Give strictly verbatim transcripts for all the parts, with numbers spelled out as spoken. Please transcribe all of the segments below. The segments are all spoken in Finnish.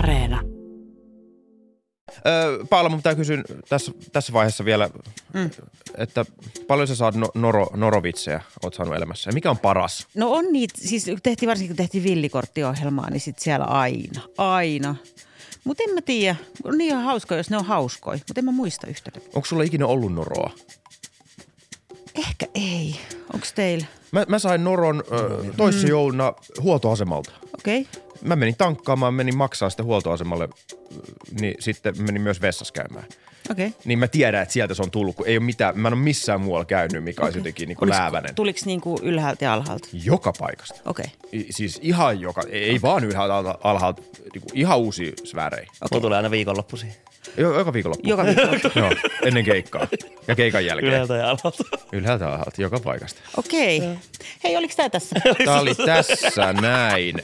Areena. Öö, Paula, mun pitää kysyä tässä, tässä vaiheessa vielä, mm. että paljon sä saat no, noro, norovitsejä, oot saanut elämässä. Ja mikä on paras? No on niitä, siis tehtiin varsinkin kun tehtiin villikorttiohjelmaa, niin sit siellä aina, aina. Mutta en mä tiedä, on niin ihan hauskoja, jos ne on hauskoja, mutta en mä muista yhtään. Onko sulla ikinä ollut noroa? Ehkä ei. Onko teillä? Mä, mä sain noron ö, toissa mm. jouluna huoltoasemalta. Okei. Okay. Mä menin tankkaamaan, menin maksaa sitä huoltoasemalle, niin sitten menin myös vessassa käymään. Okei. Okay. Niin mä tiedän, että sieltä se on tullut, kun ei ole mitään, mä en ole missään muualla käynyt, mikä okay. olisi jotenkin niin kuin läävänen. Tuliko niin kuin ylhäältä ja alhaalta? Joka paikasta. Okei. Okay. Siis ihan joka, ei okay. vaan ylhäältä alhaalta, niin kuin ihan uusia sfäärejä. Okay. Mulla tulee aina viikonloppuisin. Joka viikonloppu. Joka viikonloppu. Joo, ennen keikkaa. Ja keikan jälkeen. Ylhäältä ja alhaalta. Ylhäältä ja alhaalta, joka paikasta. Okei. Okay. Hei, oliko tää tässä? Tää oli tässä näin.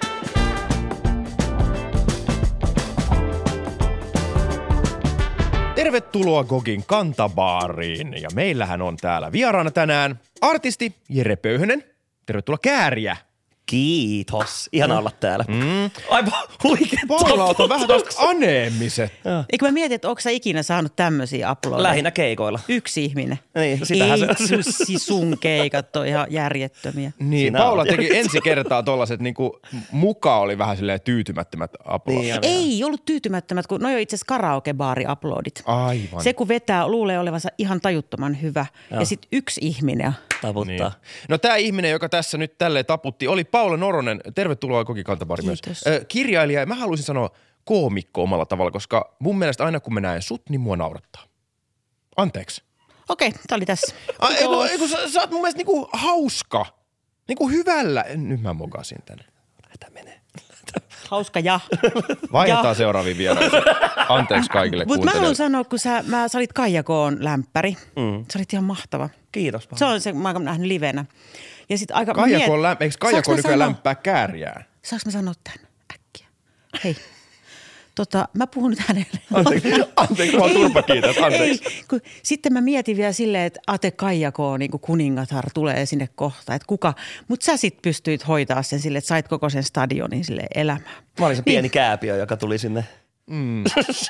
Tervetuloa Gogin kantabaariin. Ja meillähän on täällä vieraana tänään artisti Jere Pöyhönen. Tervetuloa Kääriä. Kiitos. Ihana olla täällä. Mm. Aivan huikeet Paulalta on vähän tästä aneemiset. Eikö mä mietin, että onko sä ikinä saanut tämmöisiä uploadeja? Lähinnä keikoilla. Yksi ihminen. Niin, sitähän se Ei sussi sun keikat on ihan järjettömiä. Niin, Sinä Paula olet. teki ensi kertaa tollaset niinku muka oli vähän silleen tyytymättömät uploadit. Niin, Ei ollut tyytymättömät, kun noi on itse asiassa karaokebaari-uploadit. Aivan. Se kun vetää, luulee olevansa ihan tajuttoman hyvä. Joo. Ja sit yksi ihminen. Taputtaa. Niin. No tää ihminen, joka tässä nyt tälleen taputti, oli Paula Noronen. Tervetuloa Gogin kantabaariin myös. Kiitos. Ö, kirjailija, mä haluaisin sanoa koomikko omalla tavalla, koska mun mielestä aina kun mä näen sut, niin mua naurattaa. Anteeksi. Okei, tää oli tässä. Ai, ei, kun, ei, kun sä, sä oot mun mielestä niinku hauska. Niinku hyvällä. Nyt mä mokasin tänne. Lähetään menee. Hauska ja. Vaihdetaan Ja. seuraaviin vieraisiin. Anteeksi kaikille Mutta mä haluan kuuntelijoille. sanoa, kun sä, mä, sä olit Kaija Koon lämpäri. Mm. Sä olit ihan mahtava. Kiitos Paula. Se on se, mä oon nähnyt livenä. Ja sit aika... Kaijako miet- on lämpää. Eikö Kaijako Saanko mä nykyään sanoa- lämpää Kääriää? Saanko mä sanoa tän äkkiä? Hei. Tota, mä puhun nyt hänelle. Anteeksi, anteeksi, mä oon turpakiitos, anteeksi. Ei, kun, sitten mä mietin vielä silleen, että Ate Kaijako, niin kuin kuningatar, tulee sinne kohta, että kuka. Mutta sä sit pystyit hoitaa sen silleen, että sait koko sen stadionin silleen elämään. Mä olin se pieni kääpiö, joka tuli sinne. Mm.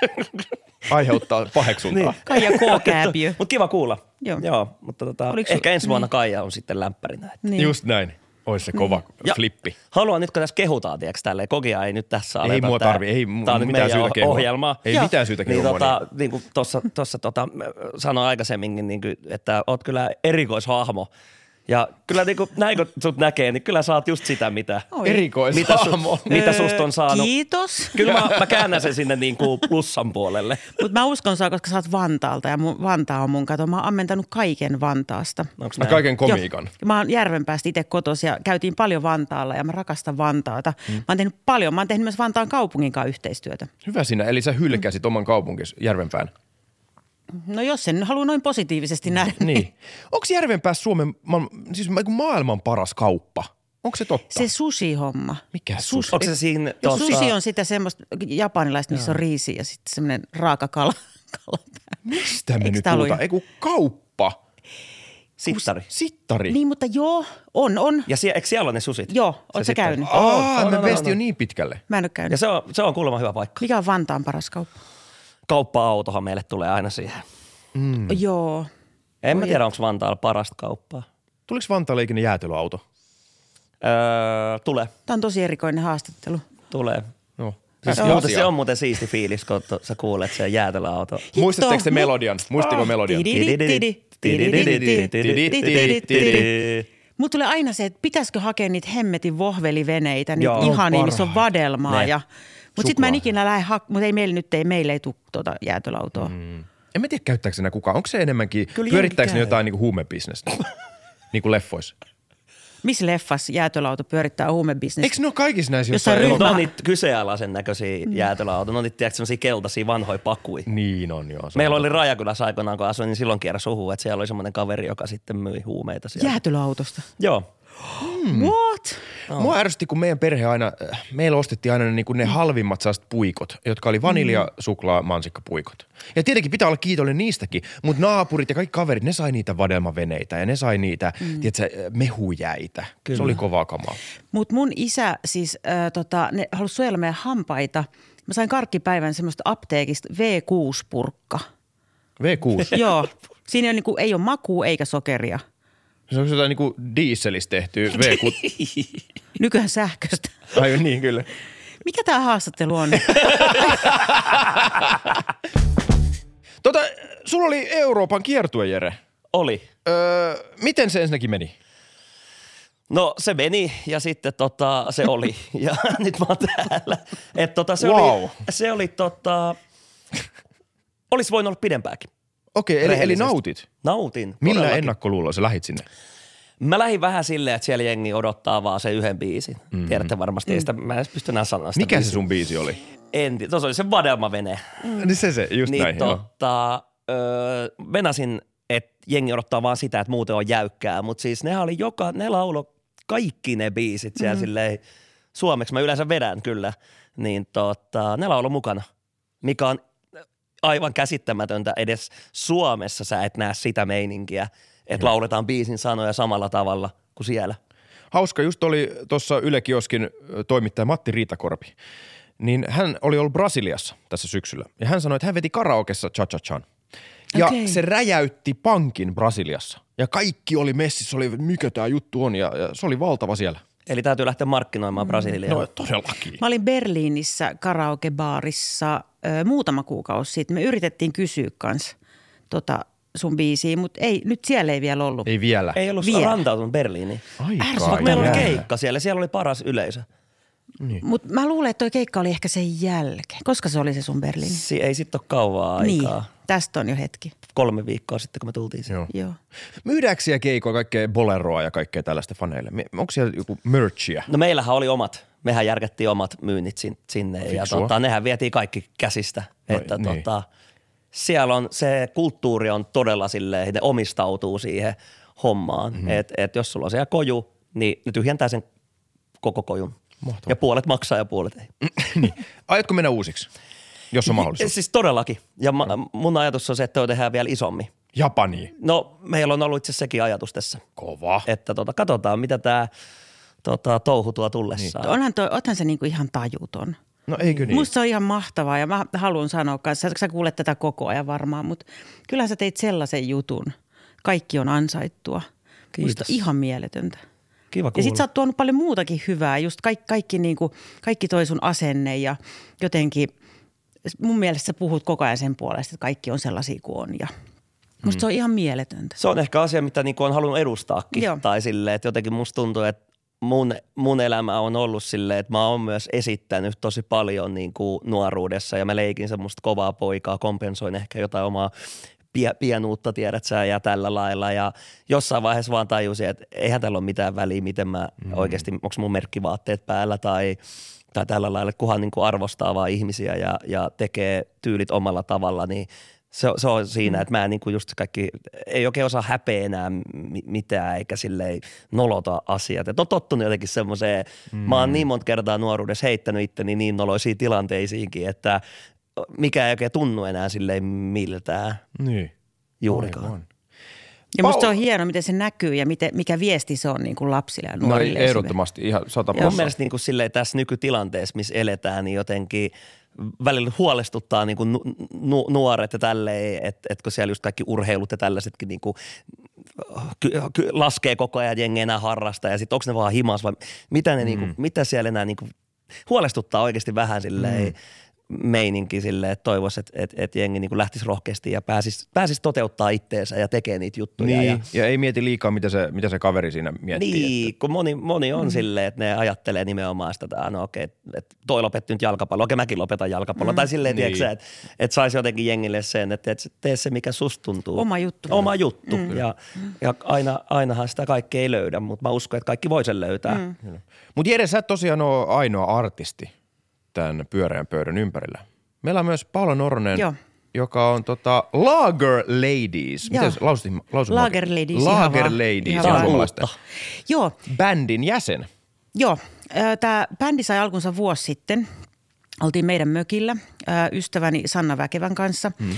Aiheuttaa paheksuntaa. Niin. Kaija K-kääpiö. Mut kiva kuulla. Joo. Joo mutta tota, Oliko sul- ehkä ensi vuonna niin. Kaija on sitten lämpärinä. Niin. Just näin. Ois se kova Ja flippi. haluan nyt, kun tässä kehutaan, tiedätkö, tälleen, Kogia ei nyt tässä aleta. Ei mua tää- tarvi, ei mu- tää on nyt mitään meidän syytä kehua. ohjelmaa. Ei Joo. mitään syytä niin, kehua tota, niin kuin tuossa, tuossa tota, sanoin aikaisemminkin, niin kuin, että oot kyllä erikoishahmo. Ja kyllä niin kuin, näin kun sut näkee, niin kyllä saat just sitä, mitä, Oi. Erikoishahmo. mitä, su, mitä susta on saanut. Kiitos. Kyllä mä, mä käännän sen sinne niin kuin plussan puolelle. Mutta mä uskon sua, koska sä oot Vantaalta ja mun, Vantaa on mun kato. Mä oon ammentanut kaiken Vantaasta. Onks Ja näin? kaiken komiikan. Joo. Mä oon Järvenpäästä itse kotoisin ja käytiin paljon Vantaalla ja mä rakastan Vantaata. Mm. Mä oon tehnyt paljon. Mä oon tehnyt myös Vantaan kaupungin kanssa yhteistyötä. Hyvä sinä, eli sä hylkäsit oman kaupunkis Järvenpään. No jos sen haluaa noin positiivisesti nähdä. Niin. Onko Järvenpäässä Suomen, ma- siis maailman paras kauppa? Onko se totta? Se sushi-homma. Mikä Sus- sushi? Onko se siinä Ja tuossa? sushi on sitä semmoista japanilaista, missä on riisi ja sitten semmoinen raaka kala. kala. Mistä me Eikö nyt tää ollut puhutaan? jo? Ei kun kauppa. Sittari. Sittari. Niin, mutta joo, on, on. Ja sie, eikö siellä ole ne susit? Joo, Se oot sä sittari. käynyt? Aa, no, mä no, no, vestin no. jo niin pitkälle. Mä en ole käynyt. Ja se on, se on kuulemma hyvä paikka. Mikä on Vantaan paras kauppa? Kauppa-autohan meille tulee aina siihen. Mm. Joo. En mä Oi. tiedä, onko Vantaalla parasta kauppaa. Tuliko Vantaalle ikinä jäätelöauto? Öö, tulee, Tämä on tosi erikoinen haastattelu. tulee. Joo. Siis Siis muuten asia. se on muuten siisti fiilis, kun to, sä kuulet sen jäätelöauto. Muistatteko te Hitto, melodian? Muistiko melodian? Mulla tulee aina se, että pitäisikö hakea niitä hemmetin vohveliveneitä, niitä Joo, ihania, missä on parhaita. vadelmaa. Ne. Ja, mutta sitten mä en Suklaa. ikinä lähde hakemaan, mutta ei meille nyt, ei, meille ei tule tuota jäätelöautoa. Mm. En mä tiedä, käyttääkö enää kukaan. Onko se enemmänkin, Kyllä pyörittääkö ne jengi käy. jotain niinku huumebisnestä? niin kuin leffoissa. Missä leffassa jäätelöauto pyörittää huumebisnes? Eikö ne ole kaikissa näissä Jossain jossain ryhmä- Ne elokuvissa? on niitä kyseenalaisen näköisiä jäätelöautoja. Ne on niitä, tiedätkö, sellaisia keltaisia vanhoja pakuja. Niin on joo. se Meillä on oli totta. Rajakylässä aikoinaan, kun asuin, niin silloin kierräsi huhu, että siellä oli semmoinen kaveri, joka sitten myi huumeita siellä. Jäätelöautosta. Joo. Mm. What? Mua ärsytti, kun meidän perhe aina, äh, meillä ostettiin aina ne, niin kuin ne halvimmat sellaiset puikot, jotka oli vanilja, suklaa, mansikkapuikot. Ja tietenkin pitää olla kiitollinen niistäkin, mutta naapurit ja kaikki kaverit, ne sai niitä vadelmaveneitä ja ne sai niitä, mm. tiedätkö, mehujäitä. Kyllä. Se oli kovaa kamaa. Mutta mun isä siis, äh, tota, ne halusi suojella meidän hampaita Mä sain karkkipäivän semmoista apteekista V kuusi -purkka. V kuusi. Joo. Siinä ei ole, niin kuin, ei ole makua eikä sokeria. Se on jotain niinku dieselistä tehty V kuusi. Nykyään sähköstä. Ai niin, kyllä. Mikä tää haastattelu on? Tota, sulla oli Euroopan kiertue, Jere. Oli. Öö, miten se ensinnäkin meni? No se meni ja sitten tota, se oli ja nyt mä oon täällä. Et tota, se Wow. oli, se oli tota, olisi voinut olla pidempääkin. Okei, eli, eli Rehellisesti. nautit. Nautin. Millä todellakin. ennakkoluulolla sä lähit sinne? Mä lähdin vähän silleen, että siellä jengi odottaa vaan sen yhden biisin. Mm-hmm. Tiedätte varmasti, ei sitä, mä en edes pysty enää sanoa sitä Mikä biisiä. se sun biisi oli? En tiedä, tuossa oli se Vadelma-vene. Mm. Niin se se, just Niin näin. Joo. tota, öö, venasin, että jengi odottaa vaan sitä, että muuten on jäykkää. Mutta siis nehän oli joka, ne laulo kaikki ne biisit siellä mm. silleen suomeksi. Mä yleensä vedän kyllä. Niin tota, ne laulo mukana, mikä on aivan käsittämätöntä. Edes Suomessa sä et näe sitä meininkiä, että lauletaan biisin sanoja samalla tavalla kuin siellä. Hauska, just oli tuossa Yle Kioskin toimittaja Matti Riitakorpi. Niin hän oli ollut Brasiliassa tässä syksyllä. Ja hän sanoi, että hän veti karaokessa cha-cha-chan. Ja Okei. se räjäytti pankin Brasiliassa. Ja kaikki oli messissä, oli, mikä tämä juttu on. Ja, ja se oli valtava siellä. Eli täytyy lähteä markkinoimaan Brasiliaan. No todellakin. Mä olin Berliinissä karaokebaarissa ö, muutama kuukausi sitten. Me yritettiin kysyä kans tota sun biisiä, mutta ei, nyt siellä ei vielä ollut. Ei vielä. Ei ollut Vielä. rantautunut Berliiniin. Aikaa Ärsyttävää. Meillä oli jää. keikka siellä, siellä oli paras yleisö. Mutta mä luulen, että toi keikka oli ehkä sen jälkeen. Koska se oli se sun Berliini? Si- ei sitten ole kauaa aikaa. Niin, tästä on jo hetki. Kolme viikkoa sitten, kun me tultiin siihen. Joo. Joo. Myydäänkö siellä keikoa kaikkea boleroa ja kaikkea tällaista faneille? Me- Onko siellä joku merchia? No meillähän oli omat, mehän järkättiin omat myynnit sin- sinne ja Fiksua. tota, nehän vietiin kaikki käsistä. No, että niin. tota, siellä on, se kulttuuri on todella silleen, ne omistautuu siihen hommaan. Mm-hmm. Että et jos sulla on siellä koju, niin ne tyhjentää sen koko kojun. Mahtavaa. Ja puolet maksaa ja puolet ei. Niin. Aiotko mennä uusiksi, jos on mahdollisuus? Siis todellakin. Ja ma- mun ajatus on se, että toi tehdään vielä isommin. Japaniin. No meillä on ollut itse asiassa sekin ajatus tässä. Kova. Että tota, katsotaan, mitä tämä tota, touhu tuo tullessaan. Onhan, toi, othan se niinku ihan tajuton. No eikö niin? Musta se on ihan mahtavaa ja mä haluan sanoa kanssa, sä, sä kuulet tätä koko ajan varmaan, mutta kyllä sä teit sellaisen jutun. Kaikki on ansaittua. Kiitos. Musta ihan mieletöntä. Kiva Ja kuulla. sit sä oot tuonut paljon muutakin hyvää, just kaikki, kaikki, niinku, kaikki toi sun asenne ja jotenkin mun mielestä sä puhut koko ajan sen puolesta, että kaikki on sellaisia kuin on ja musta mm. se on ihan mieletöntä. Se on ehkä asia, mitä niinku on halunnut edustaakin. Joo. Tai silleen, että jotenkin musta tuntuu, että mun, mun elämä on ollut silleen, että mä oon myös esittänyt tosi paljon niinku nuoruudessa ja mä leikin semmoista kovaa poikaa, kompensoin ehkä jotain omaa pie, pienuutta, tiedät sä, ja tällä lailla. Ja jossain vaiheessa vaan tajusin, että eihän tällä ole mitään väliä, miten mä mm. oikeasti, onko mun merkkivaatteet päällä tai, tai tällä lailla, kunhan niinku arvostaa vaan ihmisiä ja, ja tekee tyylit omalla tavalla, niin se, se on siinä, mm. että mä en niinku just kaikki, ei oikein osaa häpeä enää mitään eikä silleen nolota asiat. Et on tottunut jotenkin semmoiseen, mm. mä oon niin monta kertaa nuoruudessa heittänyt itteni niin noloisiin tilanteisiinkin, että mikä ei oikein tunnu enää silleen miltään Niin. juurikaan. Aivan. Ja musta Paul- se on hieno, miten se näkyy ja miten, mikä viesti se on niin kuin lapsille ja No nuorille. ehdottomasti ihan sata Mun prosenttia. mielestä niin kuin silleen tässä nykytilanteessa, missä eletään, niin jotenkin välillä huolestuttaa niin kuin nu- nu- nuoret ja tälleen, että et kun siellä just kaikki urheilut ja tällaisetkin niin kuin ky- ky- laskee koko ajan, jengi enää harrastaa ja sitten onko ne vaan himas vai mitä, ne mm. niin kuin, mitä siellä enää niin kuin huolestuttaa oikeasti vähän silleen mm. meininki silleen, että toivoisi, että et, et jengi niin kuin lähtisi rohkeasti ja pääsisi, pääsisi toteuttaa itteensä ja tekee niitä juttuja. Niin, Ja, ja ei mieti liikaa, mitä se, mitä se kaveri siinä miettii. Niin, että- kun moni, moni on mm. silleen, että ne ajattelee nimenomaan sitä, että no okei, että toi lopetti nyt jalkapallo, okei mäkin lopetan jalkapallo. Mm. Tai silleen, Niin. tiedätkö, että, että saisi jotenkin jengille sen, että, että tee se, mikä susta tuntuu. Oma juttu. Oma juttu. Mm. Ja, ja aina, ainahan sitä kaikkea ei löydä, mutta mä uskon, että kaikki voi sen löytää. Mm. Mutta Jere, sä et tosiaan ole ainoa artisti tämän pyöreän pöydän ympärillä. Meillä on myös Paula Noronen, Joo. joka on tota Lager Ladies. Joo. Miten se lausutin? lausutin Lager oikein? Ladies, ihan Lager vaan. Ladies, Ihan se on vaan. suomalaista. Joo, Bändin jäsen. joo. Tämä bändi sai alkunsa vuosi sitten. Oltiin meidän mökillä ö, ystäväni Sanna Väkevän kanssa. Hmm.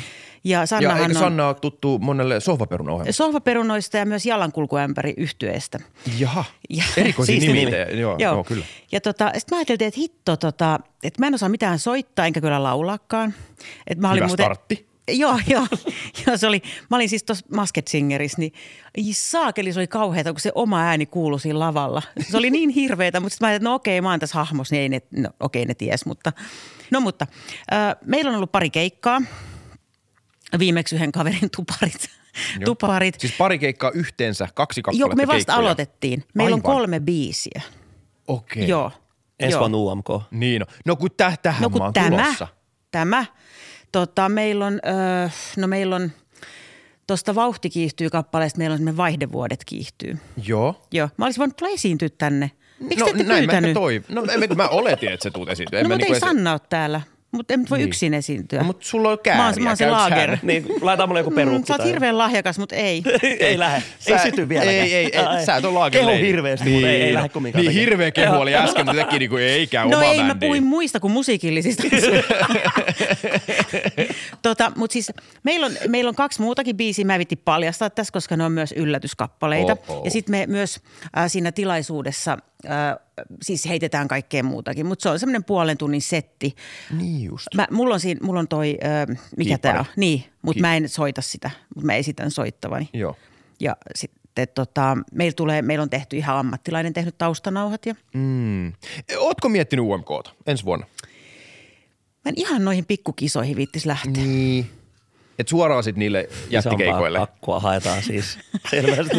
Ja Sannahan ja eikö on Sanna ole tuttu monelle sohvaperunaohjelmalle? sohvaperunoista ja myös jalankulkuämpäri yhtyeestä. Jaha, Ja- erikoisia Siisti nimiä. nimi. Joo, joo. joo, kyllä. Ja tota, sitten mä ajattelin, että hitto, tota, että mä en osaa mitään soittaa, enkä kyllä laulaakaan. Et mä olin Hyvä muuten, startti. Joo, joo. joo se oli, mä olin siis tuossa Masked Singerissä, niin ei saakeli, se oli kauheata, kun se oma ääni kuului siinä lavalla. Se oli niin hirveetä, mutta sitten mä ajattelin, että no okei, mä oon tässä hahmossa, niin ei ne, no okei, ne ties, mutta. No mutta, äh, meillä on ollut pari keikkaa, viimeksi yhden kaverin tuparit. Joo. tuparit. Siis pari keikkaa yhteensä, kaksi kappaletta Joo, kun me vasta keikkoja. aloitettiin. Meillä Aivan. on kolme biisiä. Okei. Joo. Ensi joo. vuonna U M K. Niin no. No kun täh, tähän No mä kun oon tämä, tulossa. tämä, tota, meillä on, öö, no meillä on, tuosta Vauhti kiihtyy kappaleesta, meillä on semmoinen Vaihdevuodet kiihtyy. Joo. Joo, mä olisin voinut tulla esiintyä tänne. Miksi no te ette näin mä pyytänyt? ehkä toi. No en, mä oletin, että se tuut esiintyä. No mä mutta niinku ei esi- Sanna ole täällä, mutta en voi Niin. yksin esiintyä. No, mutta sulla on Mä kääriä. oon- mä oon se käyks laager. hän? Niin, laita mulle joku peruukki. Mm, sä oot tai- hirveän lahjakas, mutta ei. ei lähde. Sä- Ei syty vieläkään. Ei, ei, ei. Ai. Sä et ole laager Kehu lady. hirveästi, mutta ei, ei lähde kumminkaan Niin tekemään. hirveä kehu oli äsken, mutta teki niinku ei käy No omaa ei, mä bändiin. puhuin muista kuin musiikillisista. tota, mutta siis meillä on, meillä on kaksi muutakin biisiä. Mä en viitti paljastaa tässä, koska ne on myös yllätyskappaleita. Oh, oh. Ja sitten me myös äh, siinä tilaisuudessa äh, siis heitetään kaikkea muutakin. Mutta se on semmoinen puolen tunnin setti. Niin just. Mä, mulla on siinä, mulla on toi, äh, mikä Kiippari. tää on? Niin, mutta Ki- mä en soita sitä, mutta mä esitän soittavani. Joo. Ja sitten tota, meillä, tulee, meillä on tehty ihan ammattilainen tehnyt taustanauhat ja Mm. Ootko miettinyt U M K:ta ensi vuonna? mä en ihan noihin pikkukisoihin viittis lähteä. Niin. Et suoraan sit niille jättikeikoille. Isompaa akkua haetaan siis selvästi.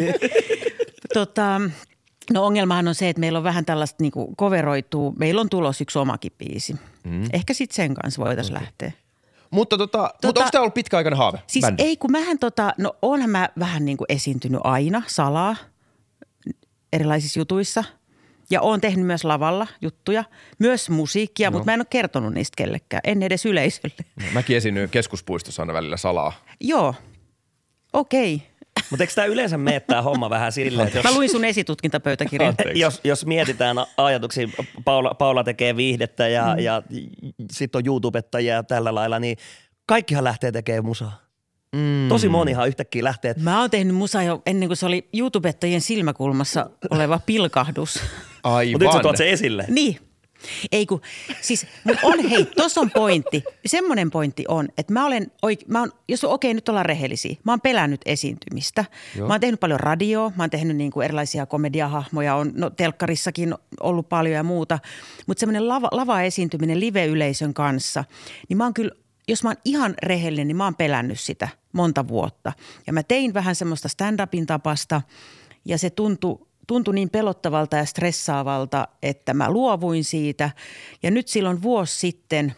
Tota, no ongelmahan on se, että meillä on vähän tällaista niinku coveroituu. Meillä on tulos yksi omakin biisi. Mm. Ehkä sitten sen kanssa voitaisiin okay. lähteä. Mutta, tota, tota, mutta onko tämä ollut pitkäaikainen haave? Siis bändi? ei, kun mähän tota, no oonhan mä vähän niin kuin esiintynyt aina salaa erilaisissa jutuissa. Ja oon tehnyt myös lavalla juttuja, myös musiikkia, no. mutta mä en ole kertonut niistä kellekään, en edes yleisölle. No, mäkin esiinnyin keskuspuistossa aina välillä salaa. Joo, okei. Okay. Mutta eikö tämä yleensä mene tämä homma vähän silleen, että jos, Mä luin sun esitutkintapöytäkirjan. jos, jos mietitään ajatuksia, Paula, Paula tekee viihdettä ja, mm. ja sitten on YouTubettajia ja tällä lailla, niin kaikkihan lähtee tekemään musaa. Mm. Tosi monihan yhtäkkiä lähtee. Että Mä oon tehnyt musaa jo ennen kuin se oli YouTubettajien silmäkulmassa oleva pilkahdus. Aivan. Mutta nyt sä tuot sen esille. Niin. Ei kun, siis mut on, hei, tossa on pointti. Semmoinen pointti on, että mä olen, oik, mä oon, jos okei, nyt ollaan rehellisiä. Mä oon pelännyt esiintymistä. Joo. Mä oon tehnyt paljon radioa, mä oon tehnyt niinku erilaisia komediahahmoja, on no, telkkarissakin ollut paljon ja muuta. Mutta semmoinen lava, lava-esiintyminen live-yleisön kanssa, niin mä oon kyllä, jos mä oon ihan rehellinen, niin mä oon pelännyt sitä monta vuotta. Ja mä tein vähän semmoista stand-upin tapasta ja se tuntui, tuntui niin pelottavalta ja stressaavalta, että mä luovuin siitä. Ja nyt silloin vuosi sitten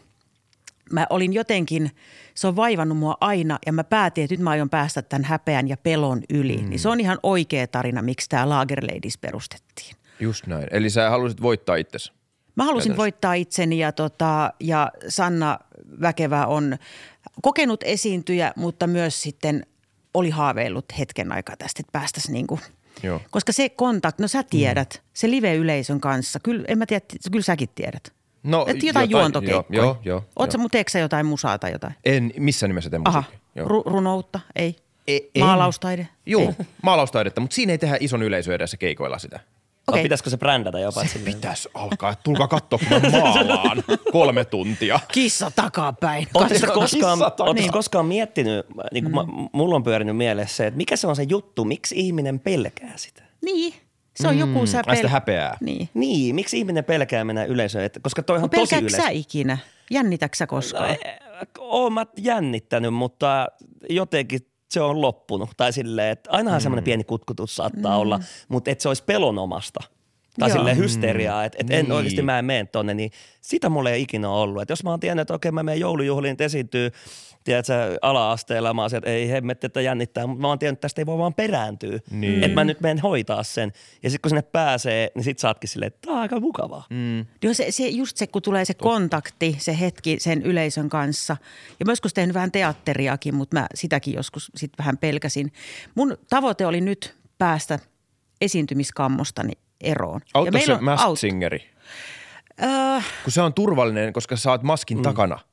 mä olin jotenkin, se on vaivannut mua aina ja mä päätin, että nyt mä aion päästä tämän häpeän ja pelon yli. Mm. Niin se on ihan oikea tarina, miksi tämä Lager Ladies perustettiin. Just näin. Eli sä halusit voittaa itsesi. Mä halusin voittaa itseni ja, tota, ja Sanna Väkevä on kokenut esiintyjä, mutta myös sitten oli haaveillut hetken aikaa tästä, että päästäisiin niin kuin, Joo. koska se kontakt, no sä tiedät, mm. se live-yleisön kanssa, kyllä, en mä tiedä, kyllä säkin tiedät. No, että jotain, jotain juontokeikkoja. Joo, joo. Oot sä mun teekö sä jotain musaa tai jotain? En missään nimessä tee Aha, musiikkia. Ru- runoutta, ei. E- en. Maalaustaide? Joo, Ei. maalaustaidetta, mutta siinä ei tehdä ison yleisön edessä keikoilla sitä. Okay. Pitäisikö se brändätä jopa? Se pitäisi alkaa. Tulkaa katsoa, kun mä maalaan kolme tuntia. Kissa takapäin. Oletteko koskaan, Kissa takaa. niin. koskaan miettinyt, niin kuin mm. mä, mulla on pyörinyt mielessä se, että mikä se on se juttu, miksi ihminen pelkää sitä? Niin, se on mm. joku sä Ai sitä häpeää. Niin. Niin, miksi ihminen pelkää mennä yleisöön? Että, koska toihan on tosi Pelkääkö yleistä. sä ikinä? Jännitätkö sä koskaan? Oon mä jännittänyt, mutta jotenkin se on loppunut. Tai silleen, että ainahan mm. semmoinen pieni kutkutus saattaa mm. olla, mutta että se olisi pelonomasta. Tai silleen hysteriaa, että et niin. en oikeasti mä en mene tonne, niin sitä mulla ei ikinä ollut. Että jos mä oon tiennyt, että okei mä menen joulujuhliin, että esiintyy, tiedätkö, ala-asteella, mä oon sieltä, että ei hemmetti, että jännittää, mutta mä oon tiennyt, että tästä ei voi vaan perääntyä. Niin. Että mä nyt menen hoitaa sen. Ja sitten kun sinne pääsee, niin sit saatkin silleen, että tää on aika mukavaa. Mm. Joo, se, se, just se, kun tulee se kontakti, se hetki sen yleisön kanssa. Ja mä joskus tehnyt vähän teatteriakin, mutta mä sitäkin joskus sit vähän pelkäsin. Mun tavoite oli nyt päästä esiintymiskammostani eroon. Auttaako se on Masked aut- Singeri? Öö, Kun se on turvallinen, koska sä oot maskin mm. takana.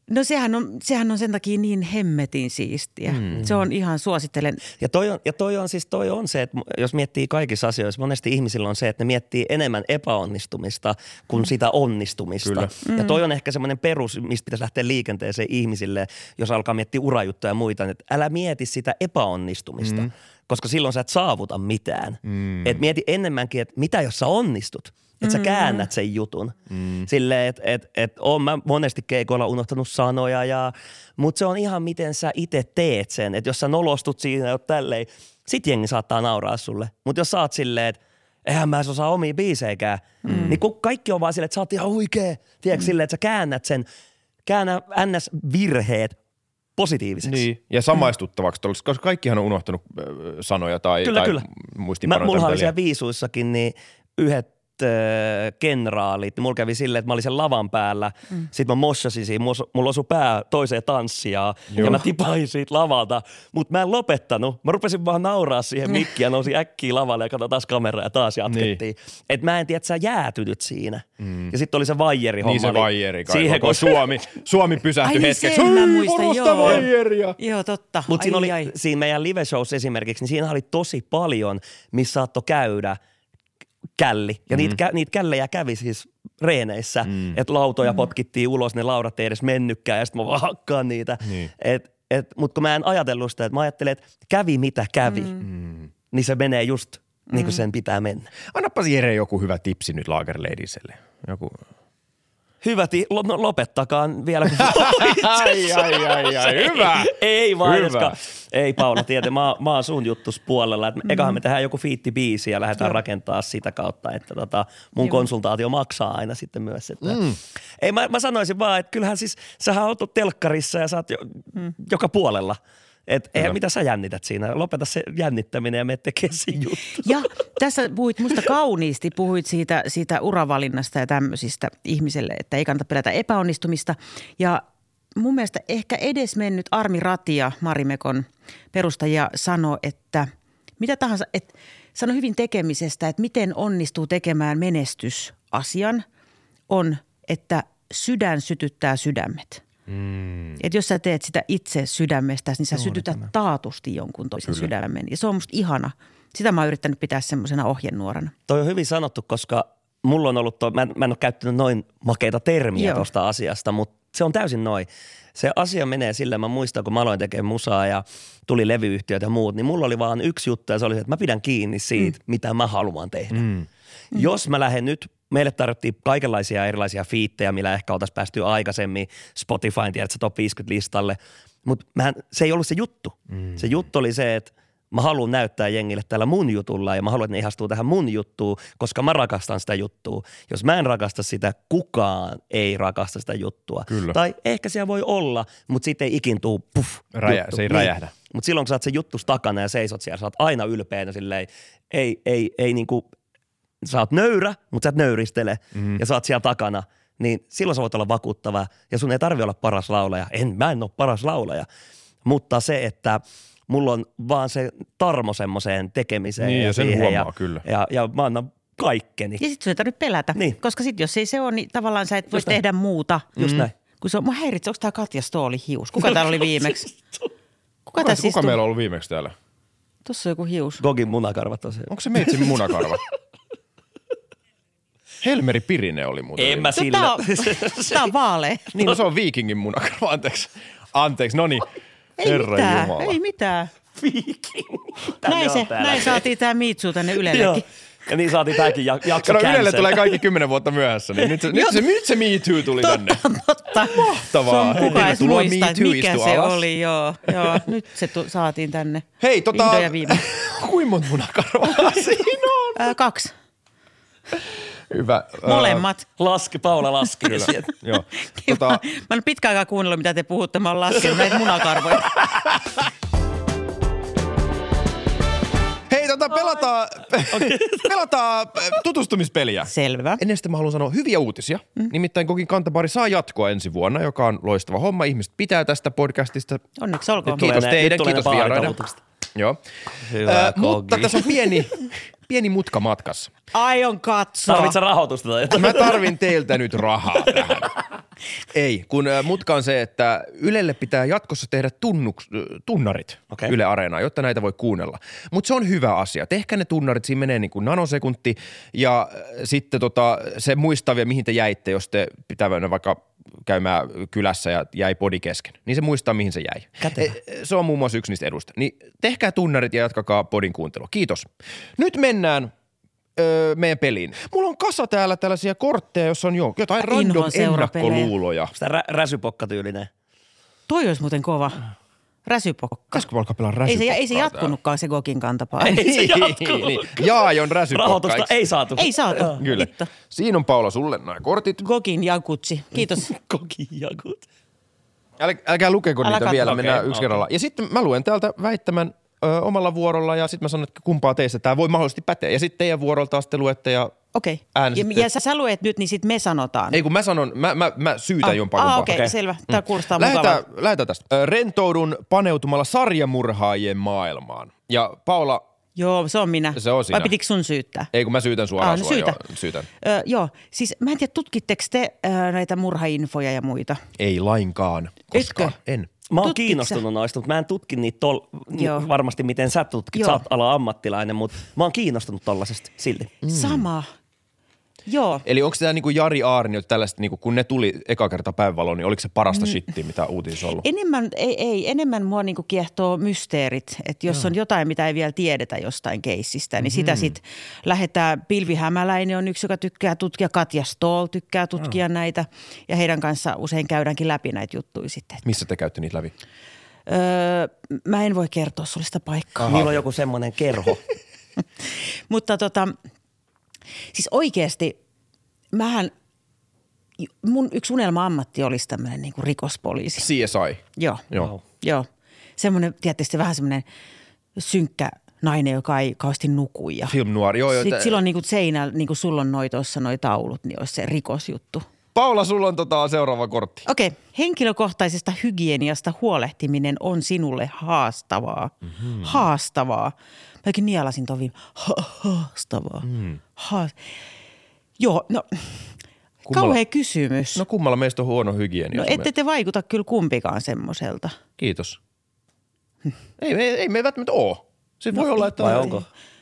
No sehän on, sehän on sen takia niin hemmetin siistiä. Mm. Se on ihan suosittelen. Ja toi on, ja toi on siis toi on se, että jos miettii kaikissa asioissa, monesti ihmisillä on se, että ne miettii enemmän epäonnistumista kuin sitä onnistumista. Kyllä. Ja toi on ehkä semmoinen perus, mistä pitäisi lähteä liikenteeseen ihmisille, jos alkaa miettiä urajuttuja ja muita, että älä mieti sitä epäonnistumista, mm. koska silloin sä et saavuta mitään. Mm. Et mieti enemmänkin, että mitä jos sä onnistut. Että sä käännät sen jutun. Mm. Silleen, että et, et oon mä monesti keikoilla unohtanut sanoja, ja, mutta se on ihan miten sä itse teet sen. Että jos sä nolostut siinä jo tälleen, sit jengi saattaa nauraa sulle. Mutta jos sä oot silleen, että eihän mä osaa omia biiseikään, mm. niin kun kaikki on vaan silleen, että sä oot ihan huikee. Tiedätkö mm. silleen, että sä käännät sen, käännä ns-virheet positiiviseksi. Niin, ja samaistuttavaksi, koska kaikkihan on unohtanut sanoja tai, kyllä, tai kyllä. muistiinpanoja. Mulla oli siellä viisuissakin niin yhdet kenraalit, niin mulla kävi silleen, että mä olin sen lavan päällä, mm. sit mä mossasin siinä, mulla osui pää toiseen tanssijaan Joo. ja mä tipain siitä lavalta, mutta mä en lopettanut. Mä rupesin vaan nauraa siihen mikkiin ja nousin äkkiä lavalle ja katsoin taas kameraa ja taas jatkettiin. Niin. Että mä en tiedä, että sä jäätynyt siinä. Mm. Ja sitten oli se vaijeri homma. Niin se vaijeri kai. Siihen kun Suomi, Suomi pysähtyi ai, hetkeksi. Ai niin, sen mä muistan, joo. Vaijeria. Joo, totta. Mutta siinä, oli, siinä meidän live-shows esimerkiksi, niin siinä oli tosi paljon, missä saattoi käydä källi. Ja mm. niitä, kä- niitä källejä kävi siis reeneissä, mm. että lautoja mm. potkittiin ulos, ne laudat ei edes mennytkään ja sitten mä vaan hakkaan niitä. Niin. Et, et, mutta kun mä en ajatellut sitä, että mä ajattelen, että kävi mitä kävi, mm. niin se menee just mm. niin kuin sen pitää mennä. Annapas Jere joku hyvä tipsi nyt Lagerladieselle. Joku... Hyvä, ti- no, lopettakaa vielä. ai, ai, ai, ai, hyvä. Ei vaan, koska, ei Paula, tiedä, mä, mä oon sun juttus puolella, että mm. ekahan me tehdään joku fiittibiisi ja lähdetään rakentaa sitä kautta, että tota, mun Joo. konsultaatio maksaa aina sitten myös. Että, mm. Ei, mä, mä sanoisin vaan, että kyllähän siis, sähän oot telkkarissa ja sä oot jo, mm. joka puolella. Että eihän mitä sä jännität siinä. Lopeta se jännittäminen ja mene tekee se juttu. Ja tässä puhuit musta kauniisti, puhuit siitä, siitä uravalinnasta ja tämmöisistä ihmiselle, että ei kannata pelätä epäonnistumista. Ja mun mielestä ehkä edesmennyt Armi Ratia, Marimekon perustajia, sanoi, että mitä tahansa, että sano hyvin tekemisestä, että miten onnistuu tekemään menestysasian, on, että sydän sytyttää sydämet. Mm. Että jos sä teet sitä itse sydämestäsi, niin sä Juuri sytytät tämä. taatusti jonkun toisen Kyllä. sydämen. Ja se on musta ihana. Sitä mä oon yrittänyt pitää semmoisena ohjenuorana. Toi on hyvin sanottu, koska mulla on ollut, to, mä, en, mä en ole käyttänyt noin makeita termiä tuosta asiasta, mutta se on täysin noin. Se asia menee sillä, mä muistan, kun mä aloin tekemään musaa ja tuli levyyhtiöt ja muut, niin mulla oli vaan yksi juttu ja se oli se, että mä pidän kiinni siitä, mm. mitä mä haluan tehdä. Mm. Jos mä lähden nyt, meille tarjottiin kaikenlaisia erilaisia fiittejä, millä ehkä oltaisiin päästy aikaisemmin Spotifyn, tiedätkö, top viisikymmentä listalle, mutta se ei ollut se juttu. Mm. Se juttu oli se, että mä haluan näyttää jengille tällä mun jutulla ja mä haluan, että ne ihastuu tähän mun juttuun, koska mä rakastan sitä juttua. Jos mä en rakasta sitä, kukaan ei rakasta sitä juttua. Kyllä. Tai ehkä siellä voi olla, mutta siitä ei ikin tuu puff. Räjä, se ei räjähdä. Niin. Mutta silloin kun sä oot sen juttus takana ja seisot siellä, sä oot aina ylpeänä silleen, ei, ei, ei niinku, sä oot nöyrä, mutta sä et nöyristele mm. ja sä oot siellä takana. Niin silloin sä voit olla vakuuttava ja sun ei tarvitse olla paras laulaja. En, mä en ole paras laulaja, mutta se, että mulla on vaan se tarmo semmoiseen tekemiseen. Niin ja, ja sen huomaa ja, kyllä. Ja, ja mä annan kaikkeni. Ja sit sun ei tarvitse pelätä, niin. Koska sit jos ei se ole, niin tavallaan sä et voi Just tehdä näin. muuta. Just mm. näin. Kun se on, mä häiritse, onko tää Katja Stooli hius? Kuka täällä oli viimeksi? Kuka, kuka, tässä kuka meillä on ollut viimeksi täällä? Tuossa on joku hius. Gogin munakarvat tosiaan. Onko se meitsin munakarva? Helmeri Pirine oli muuten. En mä sillä. Tää on, tää on vaalea. Niin, no se on viikingin munakarva, anteeksi. Anteeksi, no niin. Ei Herra mitään, Jumala. ei mitään. Viiking. Näin, se, näin saatiin tää Me Too tänne Ylellekin. Ja niin saatiin tääkin jakso Kato, Ylelle tulee kaikki kymmenen vuotta myöhässä, niin nyt se, nyt se, nyt se Me Too tuli tänne. Totta, totta. Mahtavaa. Sun kuka edes muista, Me Too mikä istu se alas. oli, joo. joo. Nyt se tu- saatiin tänne. Hei, tota, Vihdoin ja viimein. kuinka monta munakarvaa siinä on? Ää, kaksi. Hyvä. Molemmat. Laski, Paula laski. Joo. Tota... Mä, mä en pitkään aikaa kuunnellut, mitä te puhutte. Mä oon laskenut näitä munakarvoja. Hei, tota, pelataan, pelataan tutustumispeliä. Selvä. Ennen sitä mä haluan sanoa hyviä uutisia. Mm. Nimittäin Gogin Kantabaari saa jatkoa ensi vuonna, joka on loistava homma. Ihmiset pitää tästä podcastista. Onneksi olkoon. Kiitos ne, teidän, kiitos vieraiden. Joo. Hyvä, äh, mutta tässä on pieni, pieni mutka matkassa. Aion katsoa. Tarvitsetko rahoitusta tai jotain? Mä tarvin teiltä nyt rahaa tähän. Ei, kun äh, mutka on se, että Ylelle pitää jatkossa tehdä tunnuks, tunnarit Okay. Yle Areenaan, jotta näitä voi kuunnella. Mutta se on hyvä asia. Tehkää ne tunnarit, siinä menee niin kuin nanosekunti ja äh, sitten tota, se muistaa vielä, mihin te jäitte, jos te pitää vaikka käymään kylässä ja jäi podi kesken. Niin se muistaa, mihin se jäi. Kätevä. E, se on muun muassa yksi niistä edusta. Niin tehkää tunnarit ja jatkakaa podin kuuntelua. Kiitos. Nyt mennään öö, meidän peliin. Mulla on kasa täällä tällaisia kortteja, jossa on jo jotain Inhoan random seurapelejä. ennakkoluuloja. Sitä rä- räsypokkatyylinen. Toi olisi muuten kova. Räsypokka. Pitäisikö mä alkaa pelaa Ei se, räsypokkaa ei se jatkunutkaan se Gokin kantapaa. Ei se jatkunut. niin. Jaajon räsypokka. Rahoitusta eikö? ei saatu. Ei saatu. Kyllä. Hitto. Siinä on Paula sulle nämä kortit. Gokin jakutsi. Kiitos. Kokijakut. Äl, älkää lukeko Älä niitä katso. vielä, Okei, mennään yksi okei. kerralla. Ja sitten mä luen täältä väittämän ö, omalla vuorolla ja sitten mä sanon, että kumpaa teistä tämä voi mahdollisesti päteä. Ja sitten teidän vuorolla taas te luette ja Okei. Okay. Äänestätte. Ja, ja sä, sä luet nyt, niin sit me sanotaan. ei kun mä sanon, mä, mä, mä syytän ah, jompaa ah, kumpaa. okei, okay, Okei. selvä. Tää kuulostaa Lähetään, mukavalta. lähetään tästä. Ö, Rentoudun paneutumalla sarjamurhaajien maailmaan. Ja Paula, Joo, se on minä. Se on sinä. Vai pitikö sun syyttää? ei kun mä syytän suoraan Ah, no sua. syytä. Jo, syytän. Ö, joo, siis mä en tiedä, tutkitteko te ö, näitä murhainfoja ja muita? Ei lainkaan. Koskaan. Etkö? En. Mä oon Tutkit kiinnostunut noista, mutta mä en tutki niitä tol, Joo. varmasti miten sä tutkit. Joo. Sä oot ala ammattilainen, mutta mä oon kiinnostunut tollasesta silti. Mm. Sama. Joo. Eli onko tämä niinku Jari Aarnio tällaista, niinku, kun ne tuli eka kerta päivänvaloon, niin oliko se parasta mm. shittiä, mitä uutisissa on ollut? Enemmän, ei, ei, enemmän mua niinku kiehtoo mysteerit, että jos on jotain, mitä ei vielä tiedetä jostain keissistä, niin sitä sitten lähdetään. Pilvi Hämäläinen on yksi, joka tykkää tutkia, Katja Stoll tykkää tutkia näitä ja heidän kanssa usein käydäänkin läpi näitä juttuja sitten. Missä te käytte niitä läpi? Öö, mä en voi kertoa sulle sitä paikkaa. Niillä on joku semmoinen kerho. Mutta tota, siis oikeasti mähän, mun yksi unelma-ammatti olisi tämmöinen niinku rikospoliisi. C S I. Joo. Joo. Wow. Joo. Semmoinen, tietysti vähän semmoinen synkkä nainen, joka ei kauheasti nuku. Ja Film noir. Joo, joo, sitten tä- silloin niin kuin seinällä, niin kuin sulla on noi tuossa noi taulut, niin olisi se rikosjuttu. Paula, sulla on tota seuraava kortti. Okei, henkilökohtaisesta hygieniasta huolehtiminen on sinulle haastavaa. Mm-hmm. Haastavaa. Mäkin nielasin tovin. Ha- haastavaa. Mm. Ha- Joo, no Kummalla- kauhea kysymys. No No, kummalla meistä on huono hygienia? no ette te vaikuta kyllä kumpikaan semmoiselta. Kiitos. ei, ei, ei me välttämättä ole. Se voi olla, että... Vai onko?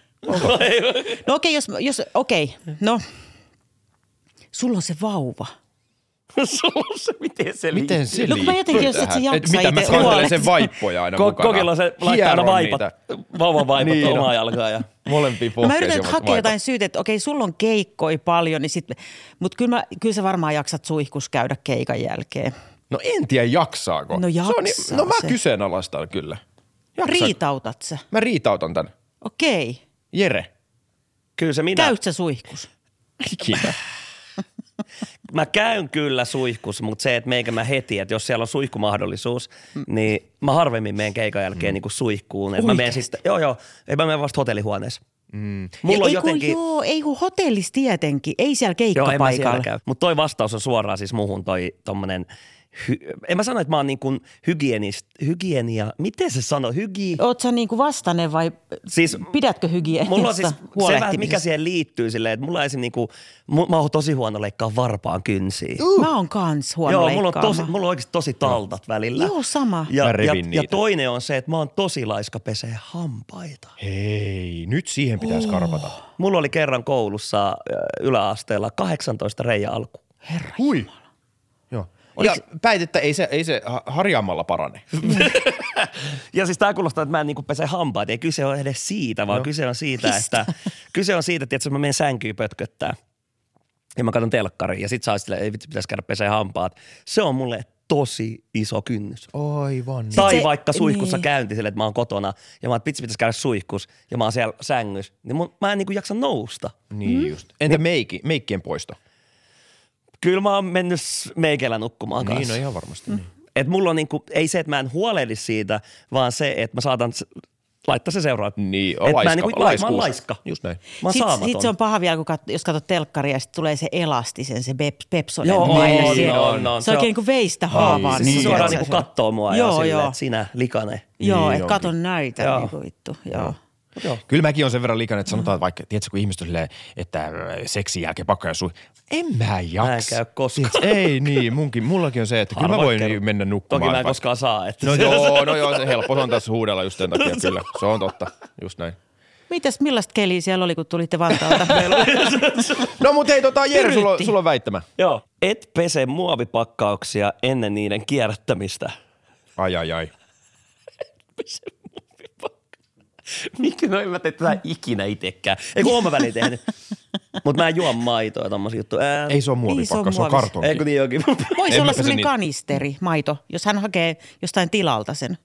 No okei, jos, jos okei, no sulla on se vauva. Sulla on se, miten se Miten se No kun mä jotenkin, jos et sä tähän? jaksa Et mitä mä itse kantelen huolehtia. sen vaippoja aina Ko- mukana. Kokilla se laittaa aina Hieron vaipat, niitä. vauvan vaipat Niin, niin, no. omaa jalkaa. Ja... Molempia No mä pohkeisia yritän nyt hakea vaipat. jotain syytä, että okei, sulla on keikkoi paljon, niin sit, mutta kyllä, mä, kyllä sä varmaan jaksat suihkus käydä keikan jälkeen. No en tiedä jaksaako. No Se on niin- jaksaa No mä se. kyseenalaistan kyllä. Jaksaa. Riitautat sä? Mä riitautan tän. Okei. Jere. Kyllä se minä. Käyt sä suihkus? Ikinä. Mä käyn kyllä suihkus, mutta se, että meikä mä heti, että jos siellä on suihkumahdollisuus, mm. niin mä harvemmin menen keikan jälkeen mm. niin kuin suihkuun. Että mä menen sitten, joo joo, ei mä menen vasta hotellihuoneessa. Mm. Mulla on ei, jotenkin... kun, joo, ei kun hotellissa tietenkin, ei siellä Joo, en mä siellä keikkapaikalla. käy. Mutta toi vastaus on suoraan siis muhun toi tommonen, hy, en mä sano, että mä oon niin kuin hygienist, hygienia, miten se sanoo, hygi... Oot sä niinku vastainen vai Siis pidätkö hygieniasta mulla on siis se vähän, mikä huolehtimisesta? siihen liittyy silleen, että mulla ei se niinku, mu- mä oon tosi huono leikkaa varpaan kynsiä. Mä oon kans huono Joo, mulla on, leikkaamaan. tosi, mulla on oikeasti tosi taltat välillä. Joo, sama. Ja, Mä ja, revin ja niitä. toinen on se, että mä oon tosi laiska pesee hampaita. Hei, nyt siihen pitäisi karpata. Mulla oli kerran koulussa ö, yläasteella kahdeksantoista reijä alku. Herra Hui. Joo. Ja päit, että ei se, ei se ha- harjaamalla parane. Ja siis tää kuulostaa, että mä en niinku pese hampaat. Ei kyse ole edes siitä, vaan Joo. kyse on siitä, että kyse on siitä, että jos mä menen sänkyyn pötköttää ja mä katson telkkariin ja sit saa silleen, ei vitsi pitäisi käydä pesee hampaat. Se on mulle tosi iso kynnys. Aivan. Tai se- vaikka suihkussa niin. käynti sille, että mä oon kotona ja mä oon, että vitsi pitäisi käydä suihkus ja mä oon siellä sängyssä, niin mun, mä en niinku jaksa nousta. Niin just. Entä meikki, meikkien poisto? Kyllä mä oon mennyt meikellä nukkumaan Niin, kanssa. no ihan varmasti. Mm. Et mulla on niinku, ei se, että mä en huolehdi siitä, vaan se, että mä saatan s- laittaa se seuraan. Niin, Et laiska, mä, niinku, mä oon laiska. Just näin. Mä oon Sitten saamaton. sit se on paha vielä, kun kat, jos katsot telkkaria ja sitten tulee se elastisen, se pep, Pepsonen Joo, maine on, siellä. on, on. Se oikein niin kuin veistä haavaan. Niin, Se niin, suoraan joo. niinku kattoo mua Joo, ja silleen, joo. että sinä likane. Joo, Niin että onkin. katon näitä Joo. niin kuin vittu. Joo. Joo. Kyllä mäkin on sen verran likainen, että sanotaan, että vaikka, tiedätkö, kun ihmiset on silleen, että seksin jälkeen pakko ja sui. En mä jaksa. Mä en käy koskaan. Tiedätkö, ei niin, munkin, mullakin on se, että kyllä mä voin Harva mennä nukkumaan. Toki mä en koskaan saa. Että No joo, no joo, se helppo on tässä huudella just sen takia, kyllä. Se on totta, just näin. Mitäs, millaista keliä siellä oli, kun tulitte Vantaalta? No mut hei, tota, Jere, sulla, on- sulla on väittämä. Joo. Et pese muovipakkauksia ennen niiden kierrättämistä. Ai ai ai. Pese muovipakkauksia. Mikä no en mä tee tätä ikinä itekään. Ei kun oon mä väliin tehnyt. Mut mä en juo maitoa ja tommosia juttuja. Ei se ole muovipakkaus, se on muovis. kartonki. Ei kun niin onkin. Voisi En olla mä pese semmoinen niitä. kanisteri, maito, jos hän hakee jostain tilalta sen.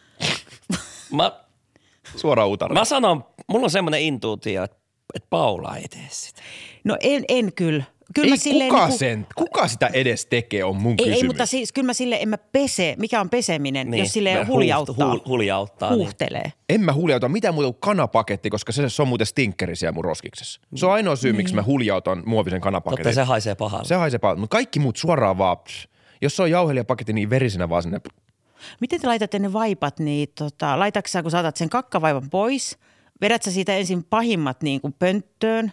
Mä, Suoraan utaraan. mä sanon, mulla on semmoinen intuutio, että, että Paula ei tee sitä. No en, en kyllä. Kyllä Ei mä silleen kuka, niinku- sen, kuka sitä edes tekee, on mun Ei, kysymys. ei, mutta siis kyllä mä sille en mä pese. Mikä on peseminen, Niin, jos sille mä huljauttaa, huuht- huul- huljauttaa, niin. huuhtelee. En mä huljauta mitään muuta kuin kanapaketti, koska se, se on muuten stinkkeri siellä mun roskiksessa. Se on ainoa syy, miksi mä huljautan muovisen Totta kanapaketin. se haisee pahalle. Se haisee paljon, mutta kaikki muut suoraan vaan, pss. Jos se on jauhelijapaketti, niin verisenä vaan sinne. Miten te laitatte ne vaipat, niin tota, laitatko sä, kun saatat sen kakkavaivan pois, vedät sä siitä ensin pahimmat niin kuin pönttöön?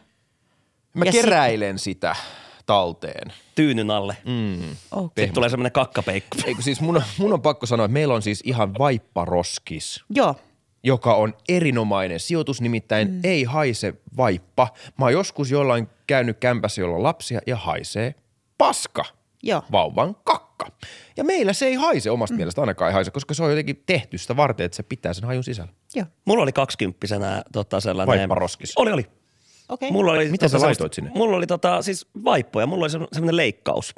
Mä Ja keräilen sitä talteen. Tyynyn alle. Mm. Okay. Sitten tulee semmoinen kakkapeikku. Eikö siis mun, on- mun on pakko sanoa, että meillä on siis ihan vaipparoskis, Joo, joka on erinomainen sijoitus, nimittäin mm. ei haise vaippa. Mä oon joskus jollain käynyt kämpässä, jolla on lapsia ja haisee paska. joo. Vauvan kakka. Ja meillä se ei haise omasta mm. mielestä, ainakaan ei haise, koska se on jotenkin tehty sitä varten, että se pitää sen hajun sisällä. Joo. Mulla oli kaksikymppisenä tota sellainen... Vaipparoskis. Oli, oli. Okei. Okay. Mulla oli, Mitä sä tota, laitoit semmoista- sinne? Mulla oli tota, siis vaippoja, mulla oli semmo- semmoinen leikkaus.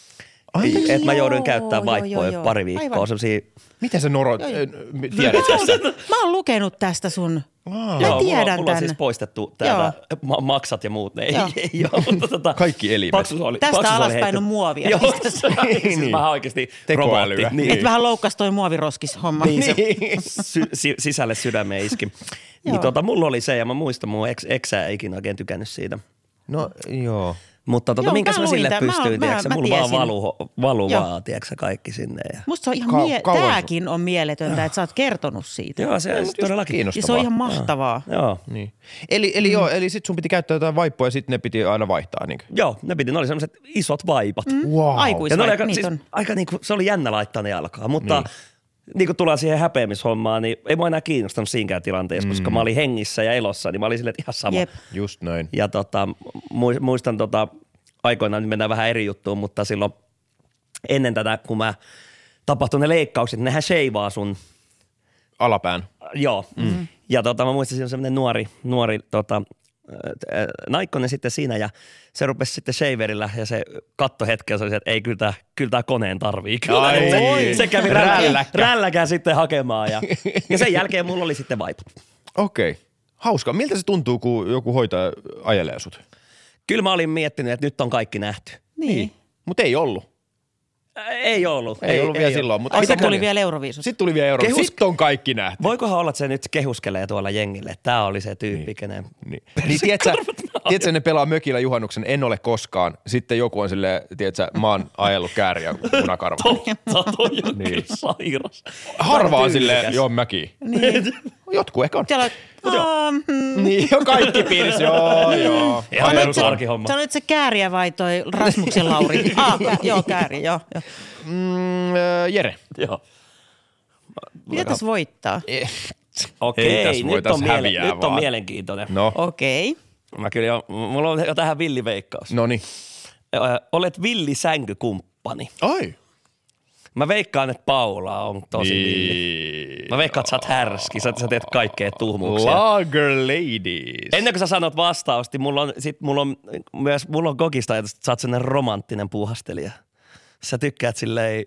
Ai, Että mä jouduin Joo, käyttämään joo, vaippoja joo, joo. pari viikkoa, Aivan. semmosia... mitä sä Noro Joo, joo. äh, tiedät tästä? Mä oon lukenut tästä sun. Wow. Mä Joo, tiedän mulla, mulla on tän. siis poistettu täältä ma- maksat ja muut. Ne ei, Joo. ei ole, mutta tota, Kaikki elimet. Paksus oli, Tästä paksus oli alaspäin heitetty. on muovia. Joo, Niin. siis vähän oikeasti Tekoälyä. robotti. Niin. Et vähän loukkas toi muoviroskishomma. Niin se sy- si- sisälle sydämeen iski. niin Joo. tota, mulla oli se ja mä muistan, mun ex- eksä ei ikinä oikein tykännyt siitä. No joo. Mutta tota, Joo, minkäs mä mä luin sille tän. Mä pystyin, oon- tiedätkö? mä- mä Mulla vaan tiesin. valu, valu Joo. vaan, tiedätkö, kaikki sinne. Ja... Musta se on ihan Kau- mie- kauan- tääkin on mieletöntä, että sä oot kertonut siitä. Joo, se on todellakin. kiinnostavaa. Ja se on ihan mahtavaa. Joo. Niin. Eli, eli mm. joo, eli sit sun piti käyttää jotain vaippoja ja sit ne piti aina vaihtaa niinkö? Joo, ne piti, ne oli sellaiset isot vaipat. Mm. Wow. Aikuis- Ja ne oli Vai- aika, niitä siis, on. aika niinku, se oli jännä laittaa ne jalkaan, mutta niin. niin kun tullaan siihen häpeämishommaan, niin ei mua enää kiinnostanut siinäkään tilanteessa, mm. koska mä olin hengissä ja elossa, niin mä olin silleen, että ihan sama. Jep. Just näin. Ja tota, muistan tota, aikoinaan, nyt mennään vähän eri juttuun, mutta silloin ennen tätä, kun mä tapahtui ne leikkaukset, nehän sheivaa sun, Alapään. joo. Mm. Ja tota, mä muistan, siinä on semmoinen nuori, nuori tota, äh, naikkonen sitten siinä ja se rupesi sitten shaverillä ja se katto hetken, se oli se, että ei kyllä tää, kyllä tää koneen tarvii. Kyllä Ai, nyt oi. se, se kävi Rälläkkä. rälläkään, rälläkään sitten hakemaan ja, ja sen jälkeen mulla oli sitten vaipat. Okei. Okay. Hauska. Miltä se tuntuu, kun joku hoitaja ajelee sut? Kyllä mä olin miettinyt, että nyt on kaikki nähty. Niin. Mutta ei ollut. Äh, Ei ollut. Ei, ei ollut vielä ollut. silloin. Mutta Ai se mitä tuli kävi? vielä Euroviisut. Sitten tuli vielä euro. Kehus- Sitten on kaikki nähty. Voikohan olla, että se nyt kehuskelee tuolla jengille, että tää oli se tyyppi, niin. kenen... Niin, niin tiedätkö, tiedätkö, ne pelaa mökillä juhannuksen, en ole koskaan. Sitten joku on silleen, tiedätkö, mä oon ajellut kääriä punakarva. Totta, toi on Niin. kyllä sairas. Harva on Tyylikäs. silleen, joo mäkin. Niin. Jotkut ehkä on. Siellä on, um, Niin, jo kaikki piirissä, joo, joo. Ihan Sanoit perus sä- arkihomma. Sanoit se Kääriä vai toi Rasmuksen Lauri? Ah, kä- joo, Kääri, joo. joo. Mm, äh, Jere. Joo. Mitä tässä voittaa? Eh, Okei, Ei tässä voi, nyt, tässä on, miele- häviää nyt on vaan. mielenkiintoinen. No, Okei. Okay. Mä kyllä jo, mulla on jo tähän villiveikkaus. no niin. Ö, Olet villisänkykumppani. Ai. Mä veikkaan, että Paula on tosi villi. Niin. Mä veikkaan, että sä oot härski, sä, sä teet kaikkea tuhmuuksia. Lager ladies. Ennen kuin sä sanot vastausta, mulla on, sit mulla on myös, mulla on kokista ajatus, että sä oot sellainen romanttinen puuhastelija. Sä tykkäät silleen,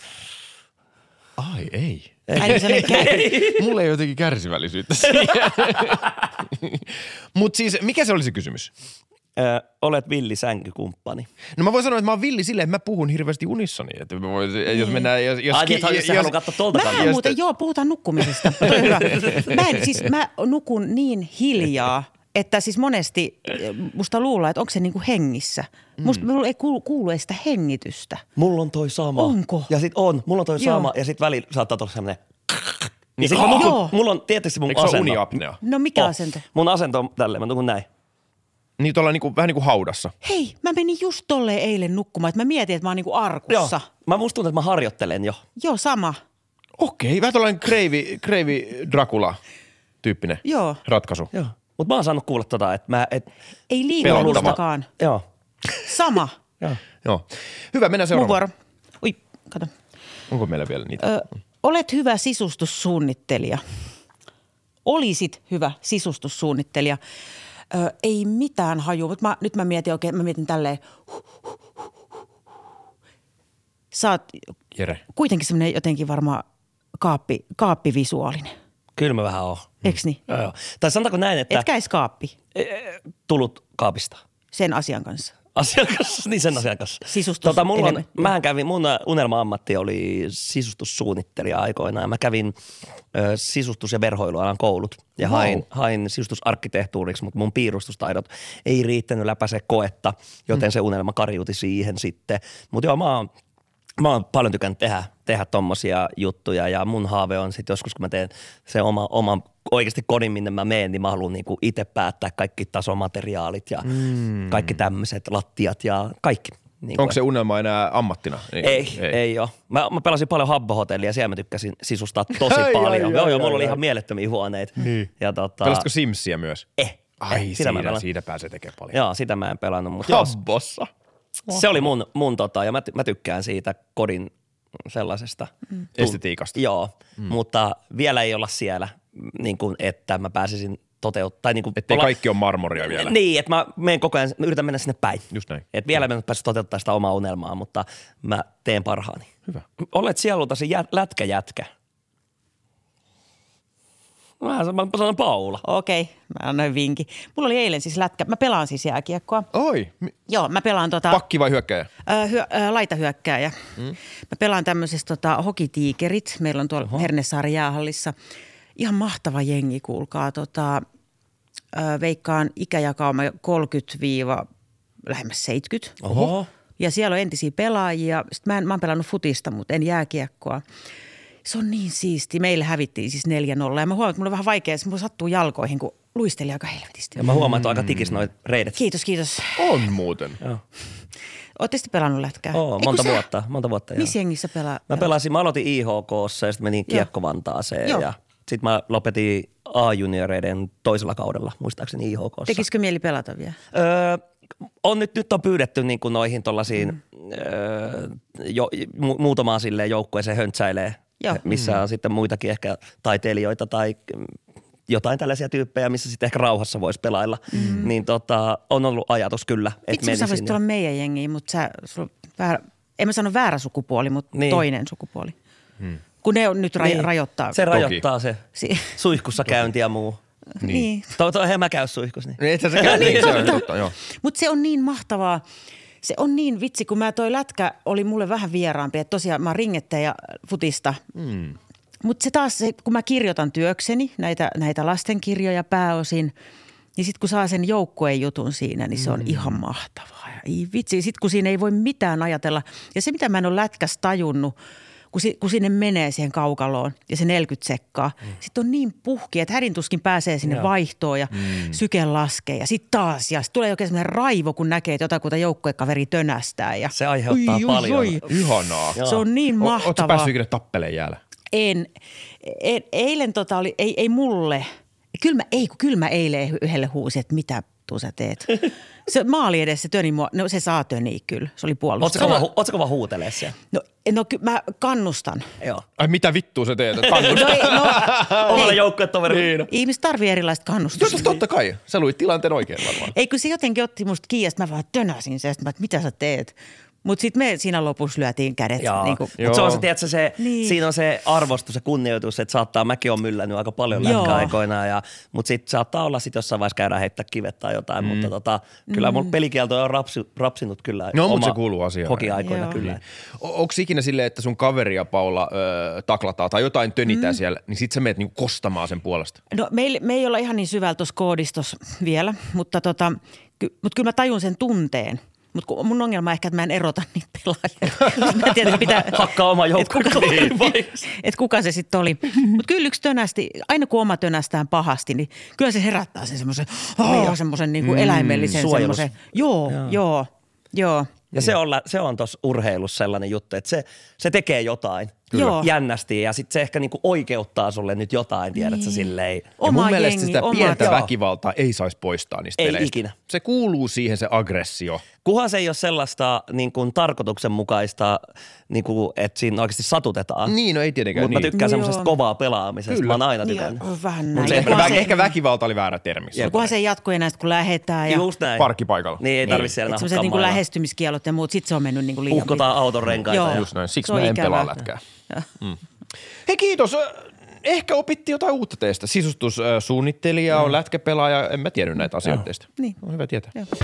Ai ei. Ai niin, se oli Kääri. Mulla ei ole jotenkin kärsivällisyyttä siihen. Mut siis, mikä se oli se kysymys? ö, olet villisänkykumppani. No mä voin sanoa, että mä oon villi silleen, että mä puhun hirveästi unissani. Että mä voin, jos mennään, jos, jos, Ai niin, että sä haluat katsoa tuolta Mä kannalta. muuten, joo, puhutaan nukkumisesta. Toi on hyvä. Mä en, siis mä nukun niin hiljaa, että siis monesti musta luullaan, että onko se niinku hengissä. Musta mulla ei kuulu, kuulu ei sitä hengitystä. Mulla on toi sama. Onko? Ja sit on, mulla on toi Joo. sama ja sit välillä saattaa tulla semmonen Niin sit mä nukun, Joo. mulla on tietysti mun Eikö se ole asento. uniapnea? No mikä Oh. asento? Mun asento on tälleen, mä nukun näin. Niin tuolla niinku, vähän niin kuin haudassa. Hei, mä menin just tolleen eilen nukkumaan, että mä mietin, että mä oon niinku Joo. arkussa. Mä musta tuntuu, että mä harjoittelen jo. Joo, sama. Okei, vähän tuollainen kreivi, kreivi Dracula-tyyppinen Joo. ratkaisu. Joo. Mut mä oon saanut kuulla tota, että mä, et, Ei liikuttakaan. joo. Sama. Joo. Joo. Hyvä, mennään Mun seuraavaan. vuoro. Ui, kato. Onko meillä vielä niitä? Ö, olet hyvä sisustussuunnittelija. Olisit hyvä sisustussuunnittelija. Ö, ei mitään hajua, mutta mä, nyt mä mietin oikein, mä mietin tälleen. Sä oot Jere. kuitenkin semmoinen jotenkin varmaan kaappi, kaappivisuaalinen. Kyllä mä vähän oon. Eiks niin? Joo, joo. Tai sanotaanko näin, että Etkä edes kaappi tulut kaapista. sen asian kanssa. Asiakas, niin sen asiakas. Sisustus mulla on, enemmän. mähän kävin, mun unelma-ammatti oli sisustussuunnittelija aikoinaan. Mä kävin ö, sisustus- ja verhoilualan koulut ja Wow. hain, hain sisustusarkkitehtuuriksi, mutta mun piirustustaidot ei riittänyt läpäise koetta, joten mm. se unelma kariuti siihen sitten. Mutta joo, mä oon, mä oon paljon tykännyt tehdä, tehdä tommosia juttuja ja mun haave on sitten joskus, kun mä teen se oma, oman oikeasti kodin, minne mä menen, niin mä haluan niinku itse päättää kaikki tasomateriaalit ja mm. kaikki tämmöiset lattiat ja kaikki. Niin Onko se unelma enää ammattina? Ei, ei, ei ole. Mä, mä pelasin paljon Habbo-hotellia ja siellä mä tykkäsin sisustaa tosi Ai, paljon. ai, joo, ai, joo, ai, mulla ai, oli ai. ihan mielettömiä huoneita. Niin. Ja tota, Pelasitko Simsia myös? Eh. Ai, eh, sitä mä siinä, pelaan. siitä pääsee tekemään paljon. Joo, sitä mä en pelannut. Mutta joo, Habbossa. se oli mun, mun tota, ja mä, ty- mä tykkään siitä kodin sellaisesta. Mm. Estetiikasta. Joo, mm. mutta vielä ei olla siellä, niin kuin, että mä pääsisin toteuttaa. Niin kuin Ettei olla, kaikki ole marmoria vielä. Niin, että mä menen koko ajan, mä yritän mennä sinne päin. Just näin. Et vielä mä en päässyt toteuttaa sitä omaa unelmaa, mutta mä teen parhaani. Hyvä. Olet sielultasi jät, lätkäjätkä. Mä sanon Paula. Okei, mä annoin vinkin. Mulla oli eilen siis lätkä. Mä pelaan siis jääkiekkoa. Oi, mi- Joo, mä pelaan tota... pakki vai hyökkäjä? Ö, hyö, ö, laitahyökkääjä. Mm. Mä pelaan tämmöisessä tota, hokitiikerit. Meillä on tuolla Hernesaaren jäähallissa. Ihan mahtava jengi, kuulkaa. Tota, ö, veikkaan ikäjakauma kolmekymmentä lähemmäs seitsemänkymmentä. Oho. Ja siellä on entisiä pelaajia. Sitten mä, en, mä oon pelannut futista, mutta en jääkiekkoa. Se on niin siisti. Meillä hävittiin siis neljä nolla. Ja mä huomaan, että mulla on vähän vaikea. Mulla sattuu jalkoihin, kun luisteli aika helvetisti. Ja mä huomaan, että on aika tikis noi reidet. Kiitos, kiitos. On muuten. Joo. Ootte sitten pelannut lätkää? Oo, Ei, monta kun sä- vuotta, monta vuotta. joo. Missä jengissä pelaa? Mä pelasin, mä aloitin I H K:ssa ja sitten menin Joo. Kiekko-Vantaaseen Joo. ja sitten mä lopetin A-junioreiden toisella kaudella, muistaakseni I H K:ssa. Tekisikö mieli pelata vielä? Öö, on nyt, nyt on pyydetty niin kuin noihin tollaisiin, mm. öö, jo, mu, muutamaan silleen joukkueeseen höntsäilee, Joo. missä mm. on sitten muitakin ehkä taiteilijoita tai mm, jotain tällaisia tyyppejä, missä sitten ehkä rauhassa voisi pelailla. Mm. Niin tota, on ollut ajatus kyllä, että Vitsi, kun sä voisit olla meidän jengiin, mutta sä, sulla väärä, en mä sano väärä sukupuoli, mutta Niin. toinen sukupuoli. Hmm. Kun ne on nyt ra- Niin. rajoittaa. Se rajoittaa se Si- suihkussa käynti ja muu. niin. Toi, toi, eihän mä käy suihkussa. Niin. Niin, ethän sä käy, niin, se on totta, joo. Mutta se on niin mahtavaa. Se on niin vitsi, kun mä toi lätkä oli mulle vähän vieraampi. Että tosiaan mä oon ringettäjä futista. Mm. Mutta se taas, se, kun mä kirjoitan työkseni näitä, näitä lastenkirjoja pääosin, niin sitten kun saa sen joukkueen jutun siinä, niin se on mm. ihan mahtavaa. Ja ei vitsi, sitten kun siinä ei voi mitään ajatella. Ja se, mitä mä en ole lätkässä tajunnut, kun, si, kun sinne menee siihen kaukaloon ja se neljäkymmentä sekkaa, mm. sitten on niin puhki, että hädintuskin pääsee sinne Joo. vaihtoon ja mm. syke laskee. Ja sitten taas, ja sit tulee oikein semmoinen raivo, kun näkee, että jotakuta joukkuekaveri tönästää. Ja Se aiheuttaa paljon. Ihanaa. Se on niin O- Ootko mahtavaa. päässyt ikinä tappeleen jäällä? En. en eilen tota oli, ei, ei mulle, kyllä mä, ei, kun kyllä mä eilen yhdelle huusin, että mitä tuu sä teet. Se maali edessä töni mua, no se saa töniä kyllä, se oli Ootko puolustaja. kova, hu- ootko kova huutelee siellä? No, no ky, mä kannustan. Joo. Ai mitä vittua sä teet? Kannustaa. No, ei, no, Omalla hei, joukkuetoverilla. Niin. ihmiset tarvii erilaista kannustusta. Joo, totta kai. Sä luit tilanteen oikein varmaan. Ei, kun se jotenkin otti musta kiinni, että mä vaan tönäsin se, että mitä sä teet. Mutta sitten me siinä lopussa lyötiin kädet. Joo, Niin kuin, Joo. mutta se on se, tiedätkö, se, Niin. siinä on se arvostus ja kunnioitus, että saattaa, mäkin on myllännyt aika paljon Joo. lätkäaikoinaan, ja, mutta sitten saattaa olla sitten jossain vaiheessa käydään heittää kivet tai jotain, mm. mutta tota, kyllä mun pelikielto on rapsi, rapsinut kyllä No, mutta oma se kuuluu asiaan. hoki-aikoina Joo. kyllä. Niin. O- Onko ikinä silleen, että sun kaveria Paula öö, taklataan tai jotain tönitään mm. siellä, niin sit sä meet niinku kostamaan sen puolesta? No me ei, me ei olla ihan niin syvällä tuossa koodistossa vielä, mutta tota, ky, mut kyllä mä tajun sen tunteen. Mutta mun ongelma ehkä, että mä en erota niitä pelaajia. Mä en tiedä, pitää... Hakkaa oma joukko. Että kuka, et kuka se sitten oli. Mutta kyllä yksi tönästi, aina kun oma tönästään pahasti, niin kyllä se herättää sen semmoisen oh, semmoisen niinku mm, eläimellisen semmoisen. Joo, joo, joo, joo. Ja se on, se on tuossa urheilussa sellainen juttu, että se, se tekee jotain Joo. jännästi ja sitten se ehkä niinku oikeuttaa sulle nyt jotain, tiedät sä silleen. Ja Oma mun mielestä jengi, sitä omat- pientä Joo. väkivaltaa ei saisi poistaa niistä Ei peleistä. ikinä. Se kuuluu siihen se aggressio. Kunhan se ei ole sellaista niin kuin tarkoituksenmukaista, niin kuin, että siinä oikeasti satutetaan. Niin, no ei tietenkään Mutta niin. mä tykkään Joo. semmoisesta kovaa pelaamisesta. Kyllä. Mä oon aina Niin, tykännyt. vähän Mut näin. se Ja Ehkä, kunhan vä- se- ehkä väkivalta oli väärä termi. Ja kunhan se jatkuu enää, kun lähetään ja Just näin. Parkkipaikalla. Niin ei tarvitse siellä että semmoiset nahkaa niinku mailla. lähestymiskielot ja muut, sit se on mennyt niinku liian Puhkotaan auton renkaita. Joo. Ja... Just näin. Siksi Se on mä en ikävää. pelaa lätkää. Joo. Mm. Hei kiitos. Ehkä opittiin jotain uutta teistä. Sisustussuunnittelija on lätkäpelaaja. En mä tiennyt näitä asioita teistä. Niin. On hyvä tietää. Joo.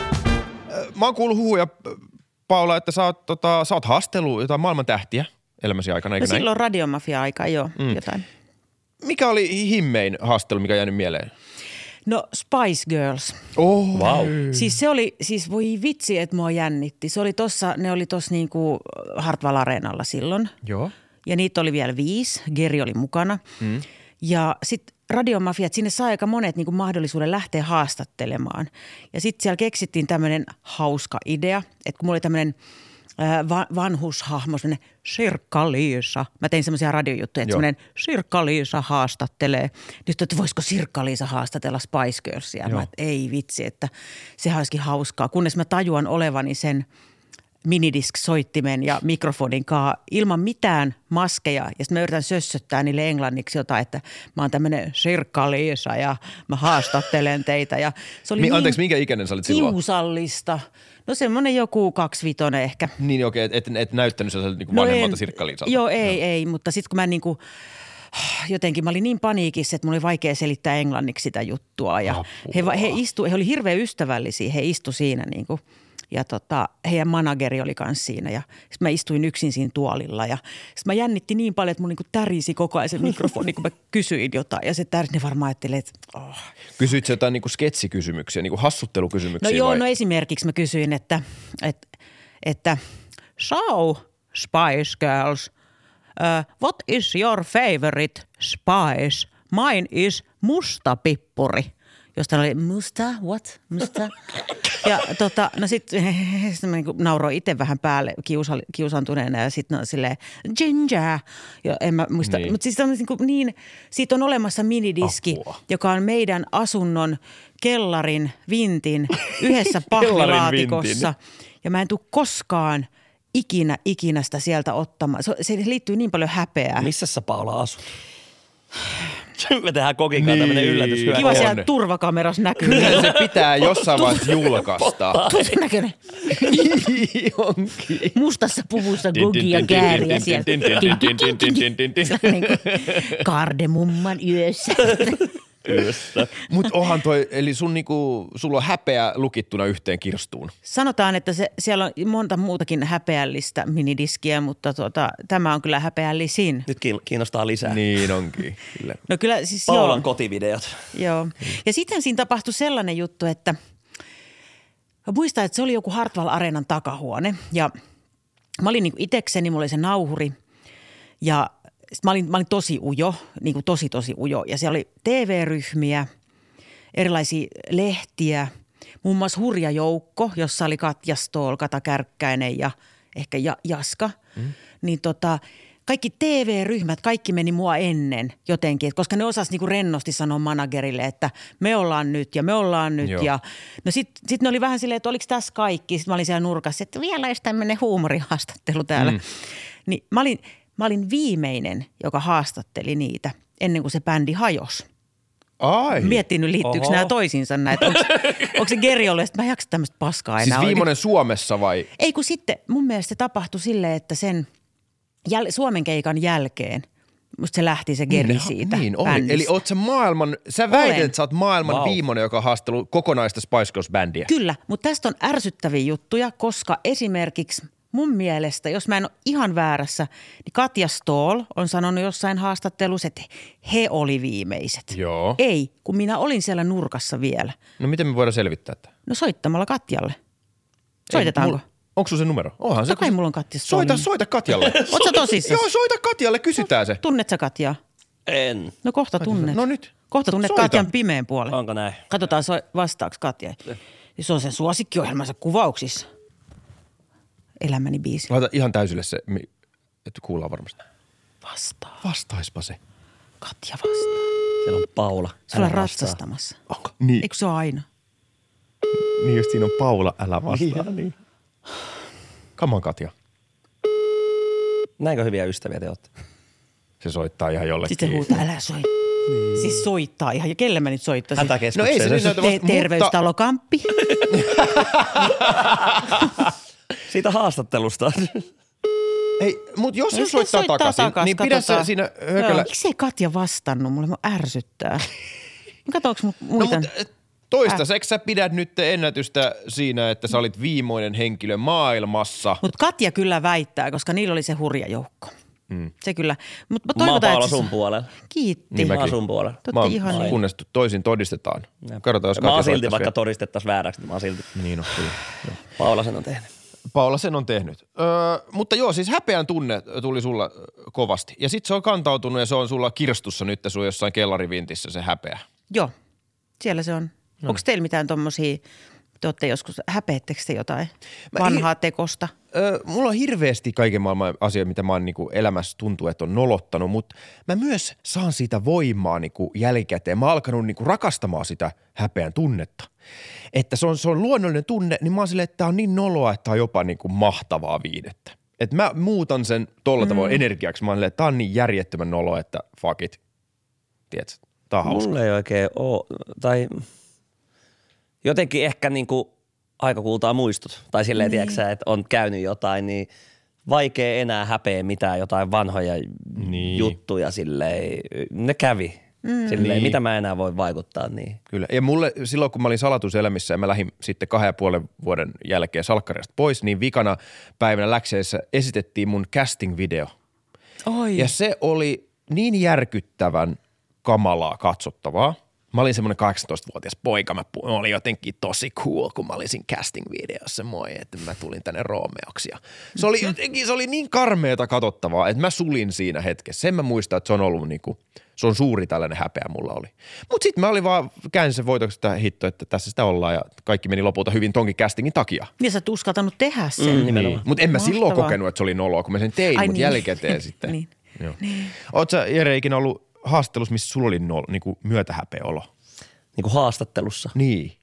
Mä oon kuullut huhuja, Paula, että sä oot, tota, sä oot haastellut jotain maailman tähtiä elämäsi aikana, eikö No näin? silloin Radiomafia-aika, joo, mm. jotain. Mikä oli himmein haastelu, mikä on jäänyt mieleen? No Spice Girls. Oh, Wow. Siis se oli, siis voi vitsi, että mua jännitti. Se oli tossa, ne oli tossa niinku Hartwall Areenalla silloin. Joo. Ja niitä oli vielä viisi. Geri oli mukana. Mm. Ja sitten Radiomafia, että sinne sai aika monet niinku mahdollisuuden lähteä haastattelemaan. Ja sitten siellä keksittiin tämmöinen hauska idea, että kun mulla oli tämmöinen va- vanhushahmo, semmoinen Sirkka-Liisa. Mä tein semmoisia radiojuttuja, että Joo. semmoinen Sirkka-Liisa haastattelee. Nyt että voisiko Sirkka-Liisa haastatella Spice Girlsia? Joo. Mä, että ei vitsi, että sehän olisikin hauskaa. Kunnes mä tajuan olevani sen minidisk-soittimen ja mikrofonin kaa ilman mitään maskeja. Ja sitten mä yritän sössöttää niille englanniksi jotain, että mä oon tämmöinen Sirkka-Liisa ja mä haastattelen teitä. Ja se oli Mi- niin anteeksi, minkä ikäinen sä olit silloin? kiusallista. No semmoinen joku kaksivitonen ehkä. Niin okei, okay, et, et, et näyttänyt sellaiselta niin No vanhemmalta en- Sirkka-Liisalta. Joo, ei, ei, mutta sitten kun mä niinku, jotenkin mä olin niin paniikissa, että mulla oli vaikea selittää englanniksi sitä juttua. Ja he, he, istu, he oli hirveän ystävällisiä, he istu siinä niinku. Ja tota, heidän manageri oli kanssa siinä ja sitten mä istuin yksin siinä tuolilla ja sitten mä jännitti niin paljon, että mun niinku tärisi koko ajan se mikrofoni, kun mä kysyin jotain ja se tärisi, ne varmaan ajatteli, että oh. Kysyit sä jotain niin kuin sketsikysymyksiä, niin kuin hassuttelukysymyksiä No joo, vai? no esimerkiksi mä kysyin, että, että, että so Spice Girls, uh, what is your favorite spice? Mine is musta pippuri. Josta oli musta, what, musta. Ja tota, no sitten sit mä niinku nauroin itse vähän päälle kiusa, kiusantuneena ja sitten no silleen ginger. Ja en mä muista, Niin. mutta siis on niinku niin, siitä on olemassa minidiski, Apua. joka on meidän asunnon kellarin vintin yhdessä Kellarin pahvilaatikossa. Ja mä en tule koskaan ikinä, ikinä sitä sieltä ottamaan. Se, se liittyy niin paljon häpeää. Missä sä Paula asut? Me tehdään kokin kanssa Niin. tämmönen yllätyshyökkäys. Kiva on. siellä turvakamerassa näkyy. Kyllä se pitää jossain vaiheessa julkaista. Tosi näköinen. Onkin. Mustassa puvussa gogi ja kääriä sieltä. Sellainen kuin Kardemumman yössä. Mutta onhan toi, eli sun niinku, sulla on häpeä lukittuna yhteen kirstuun. Sanotaan, että se, siellä on monta muutakin häpeällistä minidiskiä, mutta tuota, tämä on kyllä häpeällisin. Nyt kiin- kiinnostaa lisää. Niin onkin, kyllä. No kyllä siis Paulan joo. kotivideot. Joo. Ja sitten siinä tapahtui sellainen juttu, että mä muistan, että se oli joku Hartwall Areenan takahuone ja mä olin niin itekseni, mulla oli se nauhuri ja sit mä olin, mä olin tosi ujo, niin kuin tosi tosi ujo ja siellä oli T V-ryhmiä, erilaisia lehtiä, muun muassa Hurja Joukko, jossa oli Katja Stoll, Kata Kärkkäinen ja ehkä ja, Jaska, mm. niin tota kaikki T V-ryhmät, kaikki meni mua ennen jotenkin, et koska ne osasi niinku rennosti sanoa managerille, että me ollaan nyt ja me ollaan nyt. Joo. Ja no sitten sit ne oli vähän silleen, että oliko tässä kaikki. Sitten mä olin siellä nurkassa, että vielä olisi tämmöinen huumorihaastattelu täällä. Mm. Niin mä olin, mä olin viimeinen, joka haastatteli niitä ennen kuin se bändi hajosi. Ai. Miettii nyt, liittyykö Oho. nämä toisiinsa näitä. Onko, onko se Geri ollut, että mä en jaksa tämmöistä paskaa enää. Siis oikein. viimeinen Suomessa vai? Ei kun sitten mun mielestä se tapahtui silleen, että sen jäl- Suomen keikan jälkeen musta se lähti se Geri siitä Niin oli. bändistä. Eli oot sä maailman, sä väität, Olen. että sä oot maailman Wow. viimeinen, joka on haastellut kokonaista Spice Girls-bändiä. Kyllä, mutta tästä on ärsyttäviä juttuja, koska esimerkiksi mun mielestä, jos mä en ole ihan väärässä, niin Katja Stoll on sanonut jossain haastattelussa, että he oli viimeiset. Joo. Ei, kun minä olin siellä nurkassa vielä. No miten me voidaan selvittää tämä? No soittamalla Katjalle. Soitetaanko? Ei, onko sun se numero? Onhan se. Kai mulla on Katjassa. Soita, soita Katjalle. Oot sä tosissaan? Joo, soita Katjalle, kysytään se. Tunnet sä Katjaa? En. No kohta tunnet. No nyt. Kohta tunnet Soita. Katjan pimeän puolen. Onko näin? Katsotaan so- vastaaks Katja. Se on sen suosikkiohjelmansa kuvauksissa. Elämäni biisi. Laita ihan täysille se, mi- että kuullaan varmasti. Vastaa. Vastaispa se. Katja vastaa. Siellä on Paula. Se on Älä vastaa. ratsastamassa. Onko? Niin. Eikö se ole aina? Niin just siinä on Paula, älä vastaa. Niin. Come on, Katja. Näinkö hyviä ystäviä te olette? Se soittaa ihan jollekin. Sitten se huutaa, älä soi. Niin. Siis soittaa ihan. Ja kelle mä nyt soittaisin? Hätäkeskukseen. No ei se nyt näytä Te- vasta, terveystalo Kamppi. Siitä haastattelusta. Ei, mutta jos se Jos se soittaa, soittaa takaisin, takas, niin pidä se katsotaan. siinä Joo. hököllä. Miksi ei Katja vastannut mulle? Mä ärsyttää. Katsoinko mu- No muita? mutta toistaiseksi sä pidät nyt ennätystä siinä, että sä olit viimeinen henkilö maailmassa. Mutta Katja kyllä väittää, koska niillä oli se hurja joukko. Mm. Se kyllä. Mut mä Mä oon toivotaan, Paula että sun puolella. Kiitti. Niin Mä mäkin. oon sun puolella. Te Mä ootte oon, ihan niin. kunnes toisin todistetaan. Katsotaan, jos Mä oon Katja silti, soittaisi vaikka vielä. todistettaisiin vääräksi, mä oon silti. Niin on, kyllä. Joo. Paula sen on tehnyt. Paula sen on tehnyt. Öö, mutta joo, siis häpeän tunne tuli sulla ö, kovasti. Ja sit se on kantautunut ja se on sulla kirstussa nyt sun jossain kellarivintissä se häpeä. Joo, siellä se on. No. Onko teillä mitään tommosia, te ootte joskus, häpeettekö te jotain Mä vanhaa tekosta? Öö, mulla on hirveästi kaiken maailman asioita, mitä mä oon niinku elämässä tuntuu, että on nolottanut, mutta mä myös saan siitä voimaa niinku jälkikäteen. Mä oon alkanut niinku rakastamaan sitä häpeän tunnetta. Että se on, se on luonnollinen tunne, niin mä oon silleen, että tää on niin noloa, että tää on jopa niinku mahtavaa viihdettä. Että mä muutan sen tolla tavoin mm. energiaksi. Mä oon silleen, että tää on niin järjettömän nolo, että fuck it. Tiedätkö, tää on hauska. Mulla ei oikein oo, tai jotenkin ehkä niinku aika kultaa muistut. Tai silleen, niin. tiedätkö että on käynyt jotain, niin vaikea enää häpeä mitään jotain vanhoja Niin. juttuja silleen. Ne kävi. Mm. Silleen, Niin. mitä mä enää voi vaikuttaa niin. Kyllä. Ja mulle silloin, kun mä olin salatuselämissä ja mä lähdin sitten kahden ja puolen vuoden jälkeen salkkariasta pois, niin vikana päivänä läkseissä esitettiin mun casting-video. Oi. Ja se oli niin järkyttävän kamalaa katsottavaa. Mä olin semmoinen kahdeksantoistavuotias poika. Mä, pu- mä olin jotenkin tosi cool, kun mä olin siinä casting-videossa. Moi, että mä tulin tänne Roomeoksi. Ja se oli jotenkin, se oli niin karmeeta katsottavaa, että mä sulin siinä hetkessä. Sen mä muistan, että se on ollut niinku, se on suuri tällainen häpeä mulla oli. Mut sit mä olin vaan, käänsin sen voitoksi sitä hitto, että tässä sitä ollaan ja kaikki meni lopulta hyvin tonkin castingin takia. Ja sä et uskaltanut tehdä sen. Mm, nimenomaan. Niin. Mutta en mä Mahtavaa. silloin kokenut, että se oli noloa, kun mä sen tein, Ai mutta niin. jälkikäteen sitten. Niin. Joo. Oot sä, Jere, ikinä ollut haastattelussa, missä sulla oli nol, niinku myötähäpeä olo? Niin kuin haastattelussa. Niin.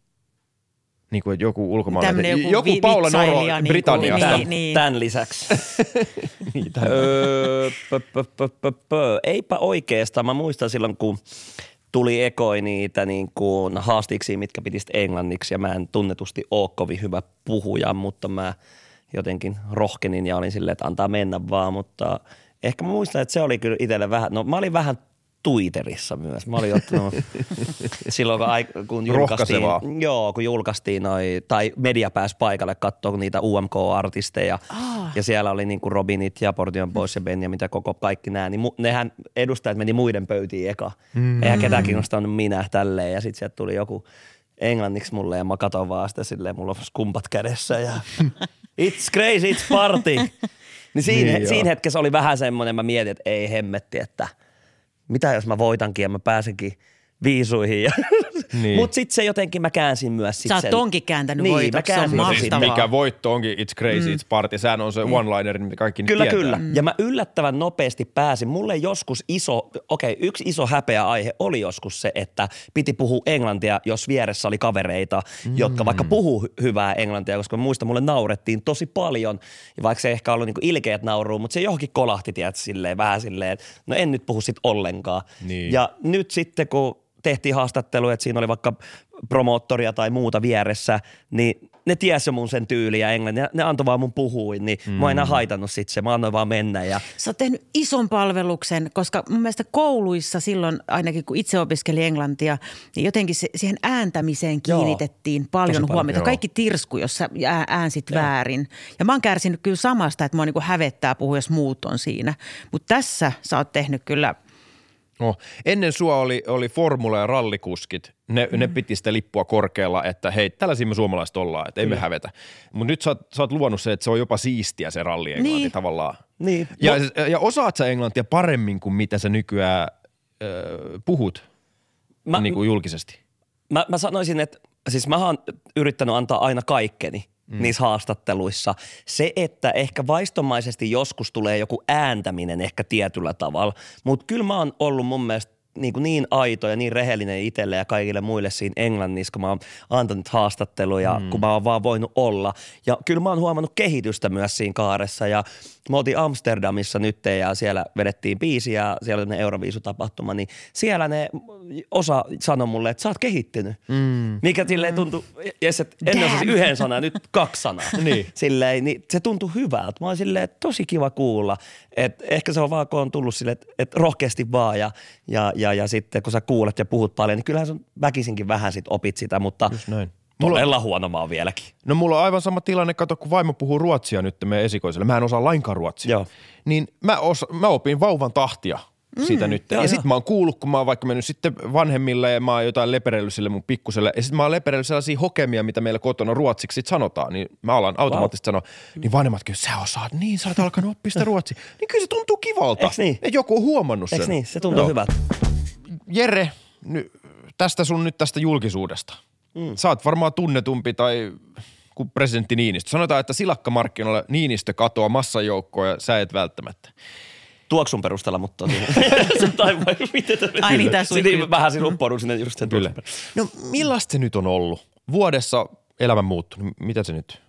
Niin kuin joku ulkomaalainen. Tämmönen joku Joku vi- Paula Noro vitsailija niinku, Britanniasta. niin, niin. Tämän lisäksi. Niin, tämän- öö, pö, pö, pö, pö, pö. Eipä oikeastaan. Mä muistan silloin, kun tuli ekoi niitä niin kuin haastiksi, mitkä piti sitten englanniksi. Ja mä en tunnetusti ole kovin hyvä puhuja, mutta mä jotenkin rohkenin ja olin silleen, että antaa mennä vaan. Mutta ehkä mä muistan, että se oli kyllä itselle vähän, no mä olin vähän Twitterissä myös. Mä olin ottanut silloin, kun, ai- kun julkaistiin, joo, kun julkaistiin noi, tai media pääsi paikalle katsoa niitä U M K-artisteja. Ah. Ja siellä oli niin kuin Robinit ja Portion Boys ja Ben ja mitä koko kaikki nää. Niin mu, nehän edustajat meni muiden pöytiin eka. Mm. Eihän ketään kiinnostanut minä tälleen. Ja sitten sieltä tuli joku englanniksi mulle ja mä katon vaan sitä silleen, mulla on skumpat kädessä ja it's crazy, it's party. Niin siinä, Niin siinä joo. hetkessä oli vähän semmoinen, mä mietin, että ei hemmetti, että mitä jos mä voitankin ja mä pääsenkin viisuihin. Ja Niin. Mut sit se jotenkin mä käänsin myös sit Sä oot sen. tonkin kääntänyt Niin, voitoksi, mä se on käänsin No siis mahtavaa. mikä voitto onkin, it's crazy, mm. it's party. Sehän on se one-liner, mitä kaikki nyt Kyllä, tietää. kyllä. Ja mä yllättävän nopeasti pääsin. Mulle joskus iso, okei, okay, yksi iso häpeä aihe oli joskus se, että piti puhua englantia, jos vieressä oli kavereita, mm. jotka vaikka puhuu hy- hyvää englantia, koska mä muistan, mulle naurettiin tosi paljon. Ja vaikka se ei ehkä ollut niinku ilkeät nauruu, mutta se johonkin kolahti, tiedätkö, silleen, vähän silleen, että no en nyt puhu sit ollenkaan. Niin. Ja nyt sitten, kun tehtiin haastattelu, että siinä oli vaikka promoottoria tai muuta vieressä, niin ne tiesi jo mun sen tyyliä ja englantia. Ne, ne antoi vaan mun puhuin, niin mm. mä oon enää haitannut sit se. Mä annoin vaan mennä. Ja Sä oot tehnyt ison palveluksen, koska mun mielestä kouluissa silloin, ainakin kun itse opiskelin englantia, niin jotenkin se, siihen ääntämiseen kiinnitettiin Tosi paljon paljon, huomiota. joo. Kaikki tirsku, jos sä ää- äänsit väärin. Ja mä oon kärsinyt kyllä samasta, että mua niinku hävettää puhua, jos muut on siinä. Mutta tässä sä oot tehnyt kyllä No, ennen sua oli, oli formula- ja rallikuskit. Ne, mm. ne piti sitä lippua korkealla, että hei, tällaisia me suomalaiset ollaan, että ei me hävetä. Mutta nyt sä oot, sä oot luonut se, että se on jopa siistiä se ralli-englanti niin. tavallaan. Niin. Ja, no. ja osaat sä englantia paremmin kuin mitä sä nykyään äh, puhut mä, niin kuin julkisesti? Mä, mä sanoisin, että siis mä oon yrittänyt antaa aina kaikkeni. Mm. niissä haastatteluissa. Se, että ehkä vaistomaisesti joskus tulee joku ääntäminen ehkä tietyllä tavalla, mutta kyllä mä oon ollut mun mielestä niin, kuin niin aito ja niin rehellinen itselle ja kaikille muille siinä Englannissa, kun mä oon antanut haastatteluja, mm. kun mä oon vaan voinut olla. Ja kyllä mä oon huomannut kehitystä myös siinä kaaressa ja me oltiin Amsterdamissa nyt ja siellä vedettiin biisi ja siellä oli ne Euroviisutapahtuma, niin siellä ne osa sanoi mulle, että sä oot kehittynyt. Mm. Mikä silleen tuntui, yes, että ennen osasin yhden sanan, nyt kaksi sanaa. niin. Silleen, niin se tuntui hyvältä. Mä oon silleen, että tosi kiva kuulla. Että ehkä se on vaan, kun on tullut silleen, että, että rohkeasti vaan ja, ja, ja, ja sitten kun sä kuulet ja puhut paljon, niin kyllähän sun väkisinkin vähän sit opit sitä, mutta todella on huono mä oon vieläkin. No mulla on aivan sama tilanne, kato kun vaimo puhuu ruotsia nyt meidän esikoiselle. Mä en osaa lainkaan ruotsia. Joo. Niin mä, osa, mä opin vauvan tahtia siitä mm, nyt. Joo, ja sit mä oon kuullut, kun mä oon vaikka mennyt sitten vanhemmille ja mä oon jotain leperellyt sille mun pikkuselle. Ja sit mä oon leperellyt sellaisia hokemia, mitä meillä kotona ruotsiksi sit sanotaan. Niin mä alan automaattisesti wow. sanoa, niin vanhemmatkin, sä osaat niin, sä oot alkanut oppia sitä ruotsia. Niin kyllä se tuntuu kivalta. Eiks niin? Että joku on huomannut sen. Eiks niin? Se tuntuu hyvältä. Jere, ny, tästä sun nyt tästä julkisuudesta. Mm. Sä oot varmaan tunnetumpi tai kuin presidentti Niinistö. Sanotaan, että silakkamarkkinoilla Niinistö katoaa massajoukkoa ja sä et välttämättä. Tuoksun perusteella, mutta tai vai miten tämä? Ai niin, tässä oli vähän siinä uppoudun sinne just sen tuoksun. No millaista se nyt on ollut? Vuodessa elämän muuttunut. Mitä se nyt?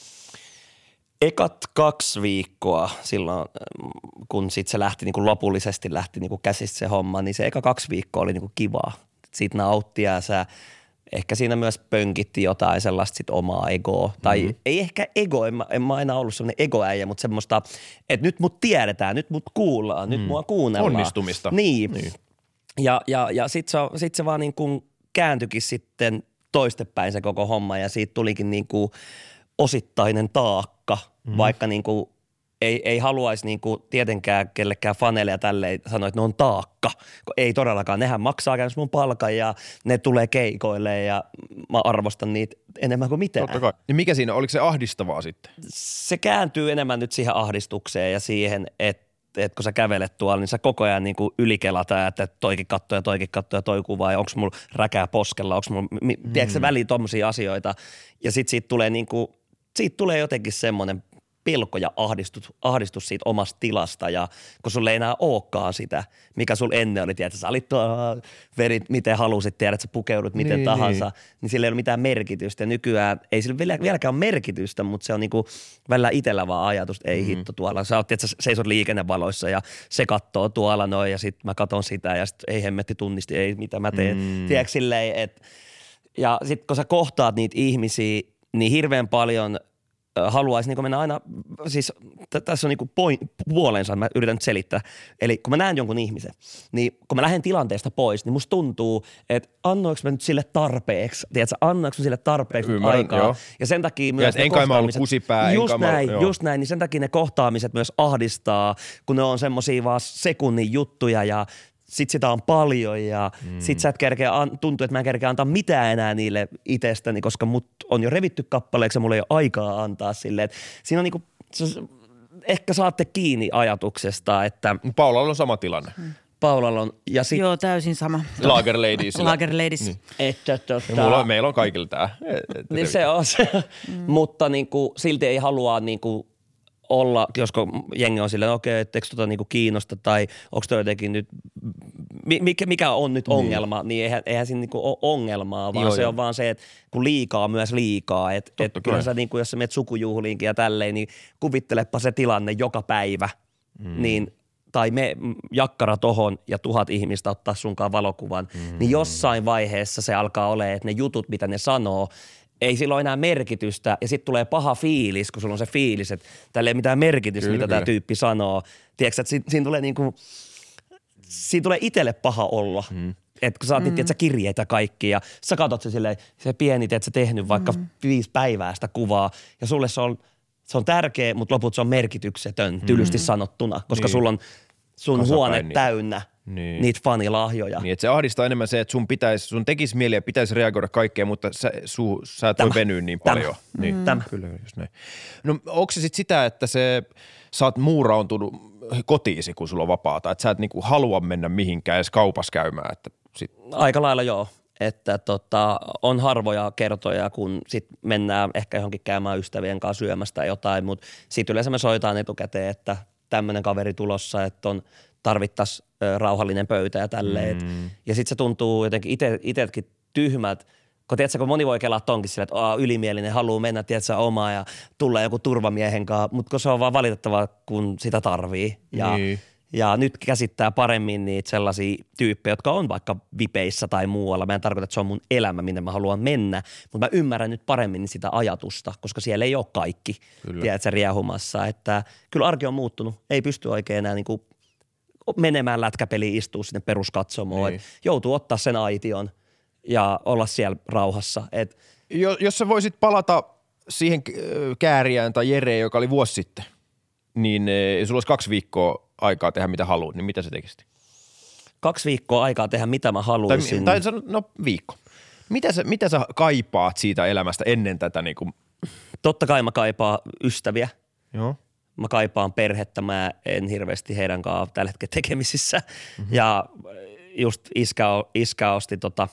Ekat kaksi viikkoa silloin, kun sit se lähti niin kuin lopullisesti lähti niin kuin käsistä se homma, niin se eka kaksi viikkoa oli niin kuin kivaa. Siitä nautti ja sä ehkä siinä myös pönkitti jotain sellaista sit omaa egoa. Mm-hmm. Tai ei ehkä ego, en mä, en mä aina ollut sellainen egoäijä, mutta semmoista, että nyt mut tiedetään, nyt mut kuullaan, mm. nyt mua kuunnellaan. Onnistumista. Niin. niin. Ja, ja, ja sit se, sit se vaan niin kuin kääntyikin sitten toistepäin se koko homma ja siitä tulikin niin kuin osittainen taakka, mm. vaikka niin kuin ei, ei haluaisi niin kuin tietenkään kellekään faneille ja tälleen sanoa, että ne on taakka. Ei todellakaan. Nehän maksaa käynyt mun palkan ja ne tulee keikoille ja mä arvostan niitä enemmän kuin mitään. Totta kai. Niin mikä siinä, oliko se ahdistavaa sitten? Se kääntyy enemmän nyt siihen ahdistukseen ja siihen, että että kun sä kävelet tuolla, niin sä koko ajan niin kuin ylikelataan, että toikin kattoo ja toikin kattoo ja toi kuvaa ja onko mulla räkää poskella, onko mulla, mi, mm. tiedätkö sä väliin tommosia asioita ja sit siitä tulee niin kuin, siitä tulee jotenkin semmoinen pelko ja ahdistus, ahdistus siitä omasta tilasta ja kun sulle ei enää olekaan sitä, mikä sulla ennen oli, tiedät, sä olit tuolla, verit miten halusit, tiedät, sä pukeudut miten niin, tahansa, niin. niin sillä ei ole mitään merkitystä ja nykyään ei sillä vieläkään ole merkitystä, mutta se on niinku välillä itsellä vaan ajatus, ei mm-hmm. hitto tuolla, sä oot, tiedät, sä seisot liikennevaloissa ja se kattoo tuolla noin ja sit mä katon sitä ja sit ei hemmetti tunnisti, ei mitä mä teen, mm. tiedätkö silleen, että ja sit kun sä kohtaat niitä ihmisiä, niin hirveän paljon haluaisi niin mennä aina, siis t- tässä on niin point, puolensa, mä yritän nyt selittää. Eli kun mä näen jonkun ihmisen, niin kun mä lähden tilanteesta pois, niin musta tuntuu, että annoinko mä nyt sille tarpeeksi, tiedätkö, annoinko mä sille tarpeeksi Ymmärrän, aikaa. Joo. Ja sen takia myös ja ne kohtaamiset, kusipää, just näin, ollut, just näin, niin sen takia ne kohtaamiset myös ahdistaa, kun ne on semmosia vaan sekunnin juttuja ja sit sitä on paljon ja mm. sit sä et kerkeä, tuntuu, että mä en kerkeä antaa mitään enää niille itsestäni, koska mut on jo revitty kappaleeksi ja mulla ei ole aikaa antaa silleen. Siinä on niinku, ehkä saatte kiinni ajatuksesta, että Paulalla on sama tilanne. Mm. Paulalla on. Ja sit, Joo, täysin sama. Lager Ladies. Lager Ladies. Niin. Että tota, mulla on, meillä on kaikilla tää. Niin se on se, mm. mutta niinku, silti ei halua niinku olla, josko jengi on silleen, okei, okay, etteikö tota niinku kiinnosta tai onko toi jotenkin nyt, mikä, mikä on nyt ongelma, niin, niin eihän, eihän siinä niinku ole ongelmaa, vaan joo, se joo. on vaan se, että kun liikaa on myös liikaa, että et kyllä sä niinku, jos sä menet sukujuhliinkin ja tälleen, niin kuvittelepa se tilanne joka päivä, mm. niin tai me jakkara tohon ja tuhat ihmistä ottaa sunkaan valokuvan, mm. niin jossain vaiheessa se alkaa olemaan, että ne jutut, mitä ne sanoo, ei sillä ole enää merkitystä ja sitten tulee paha fiilis, kun sulla on se fiilis, että tällä ei mitään merkitystä, kyllä, mitä tämä tyyppi sanoo. Tiedätkö, että siinä, siinä tulee niinku, siinä tulee itselle paha olla. Mm. Että kun sä oot mm. niitä, kirjeitä kaikki ja sä katsot se silleen, se pieni, että sä tehnyt vaikka mm. viisi päivää sitä kuvaa ja sulle se on, se on tärkeä, mutta loput se on merkityksetön, tylysti mm. sanottuna, koska niin. sulla on sun huone niitä täynnä Niin. niitä fanilahjoja. Niin, että se ahdistaa enemmän se, että sun, pitäisi, sun tekisi mieli ja pitäisi reagoida kaikkeen, mutta sä, su, sä et voi venyä niin paljon. Tämä. Niin, Mm. Tämä. Kyllä, just näin. No onko se sitten sitä, että se, sä oot muurautunut kotiisi, kun sulla on vapaata, että sä et niinku halua mennä mihinkään edes kaupassa käymään? Että sit... Aika lailla joo. Että tota, on harvoja kertoja, kun sit mennään ehkä johonkin käymään ystävien kanssa syömästä tai jotain, mutta sitten yleensä me soitaan etukäteen, että tämmöinen kaveri tulossa, että on tarvittaisiin rauhallinen pöytä ja tälleen. Mm. Ja sitten se tuntuu jotenkin ite, itekin tyhmät, kun tiedätkö, kun moni voi kelaa tonkin silleen, että Aa, ylimielinen, haluaa mennä, tiedätkö, omaa ja tulla joku turvamiehen kanssa, mutta kun se on vaan valitettavaa, kun sitä tarvii. Ja, niin. ja nyt käsittää paremmin niitä sellaisia tyyppejä, jotka on vaikka vipeissä tai muualla. Mä en tarkoita, että se on mun elämä, minne mä haluan mennä, mutta mä ymmärrän nyt paremmin sitä ajatusta, koska siellä ei ole kaikki, kyllä. Tiedätkö, riehumassa. Että kyllä arki on muuttunut, ei pysty oikein enää niin kuin menemään lätkäpeliin, istua sinne peruskatsomoon. Niin. Joutuu ottaa sen aition ja olla siellä rauhassa. Et, jos, jos sä voisit palata siihen Kääriään tai Jereen, joka oli vuosi sitten, niin e, sulla olisi kaksi viikkoa aikaa tehdä mitä haluat, niin mitä sä tekisit? Kaksi viikkoa aikaa tehdä mitä mä haluaisin. Tai, tai no viikko. Mitä sä, mitä sä kaipaat siitä elämästä ennen tätä? Niin kuin... Totta kai mä kaipaan ystäviä. Joo. Mä kaipaan perhettä, mä en hirveästi heidän kanssaan tällä hetkellä tekemisissä. Mm-hmm. Ja just iskä, iskä osti tota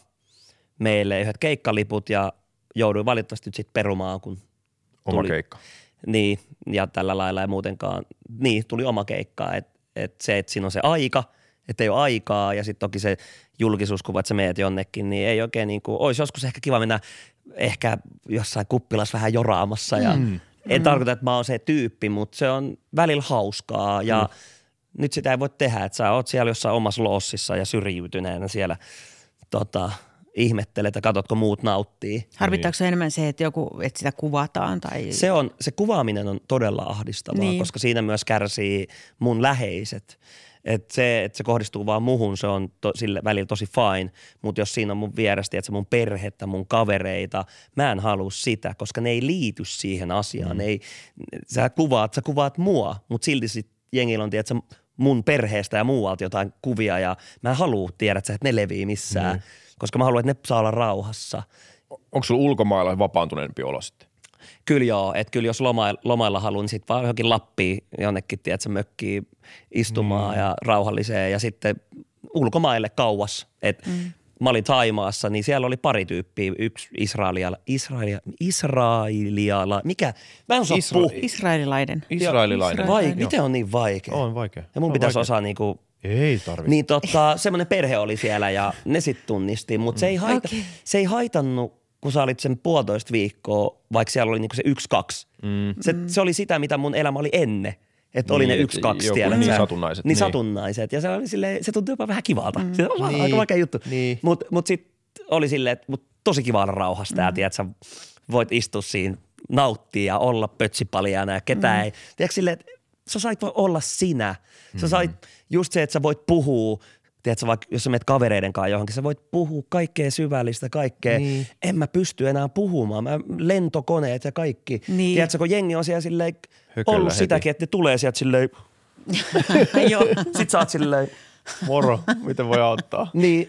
meille yhdet keikkaliput ja jouduin valitettavasti nyt sitten perumaan, kun Oma tuli, keikka. Niin, ja tällä lailla ei muutenkaan, niin tuli oma keikka, että et se, että siinä on se aika, että ei ole aikaa ja sitten toki se julkisuuskuva, että sä meet jonnekin, niin ei oikein niin kuin, olisi joskus ehkä kiva mennä ehkä jossain kuppilassa vähän joraamassa ja mm. en mm. tarkoita, että mä oon se tyyppi, mutta se on välillä hauskaa ja mm. nyt sitä ei voi tehdä, että sä oot siellä jossain omassa lossissa ja syrjiytyneenä siellä tota, ihmettelet ja katsotko muut nauttii. Harvittaako se enemmän se, että, joku, että sitä kuvataan? Tai... Se, on, se kuvaaminen on todella ahdistavaa, niin. Koska siinä myös kärsii mun läheiset. Että se, että se kohdistuu vaan muhun, se on to, sille välillä tosi fine, mutta jos siinä on mun vierestä, että se mun perhettä, mun kavereita, mä en halua sitä, koska ne ei liity siihen asiaan. Mm. Ei, sä kuvaat, sä kuvaat mua, mutta silti sit jengillä on, tiedätkö, mun perheestä ja muualta jotain kuvia ja mä en halua tiedä, että ne levii missään. Mm. Koska mä haluan, että ne saa olla rauhassa. Onko sulla ulkomailla vapaantuneempi olo sitten? Kyllä joo, että kyllä jos lomailla, lomailla haluan, niin sitten vaan johonkin Lappiin jonnekin, tiedätkö, mökkiin istumaan mm. ja rauhalliseen ja sitten ulkomaille kauas. Et mm. Mä olin Thaimaassa, niin siellä oli pari tyyppiä, yksi Israelia, Israelia, Israeliala, mikä? Mä en osaa Isra- puhua. Israelilainen. Israelilainen. Vai, miten on niin vaikea? On vaikea. Ja mun on pitäisi vaikea. osaa niinku... Ei tarvitse. Niin tota, semmoinen perhe oli siellä ja ne sitten tunnisti, mutta mm. se, ei haita, okay. se ei haitannut, kun sä olit sen puolitoista viikkoa, vaikka siellä oli niinku se yksi, kaksi. Mm. Se, se oli sitä, mitä mun elämä oli ennen. Että oli niin, ne yksi, kaksi, tiedät niin sä. satunnaiset. Niin, niin satunnaiset. Ja se oli silleen, se tuntui jopa vähän kivalta. Mm. Se on niin, aika vaikea juttu. Niin. Mutta mut sitten oli silleen, että mut tosi kiva olla rauhasta mm. ja tiedät, sä voit istua siinä, nauttia ja olla pötsipaljana ja ketään mm. ei. Tiedätkö silleen, että sä sait voi olla sinä. Sä sait just se, että sä voit puhua, tiedätkö, vaikka jos sä menet kavereiden kanssa johonkin, sä voit puhua kaikkea syvällistä, kaikkea. Niin. En mä pysty enää puhumaan. Mä, lentokoneet ja kaikki. Niin. Tiedätkö, kun jengi on siellä silleen Hököllä ollut heti. Sitäkin, että ne tulee sieltä silleen. Sit sä oot silleen. Moro, miten voi auttaa? Niin,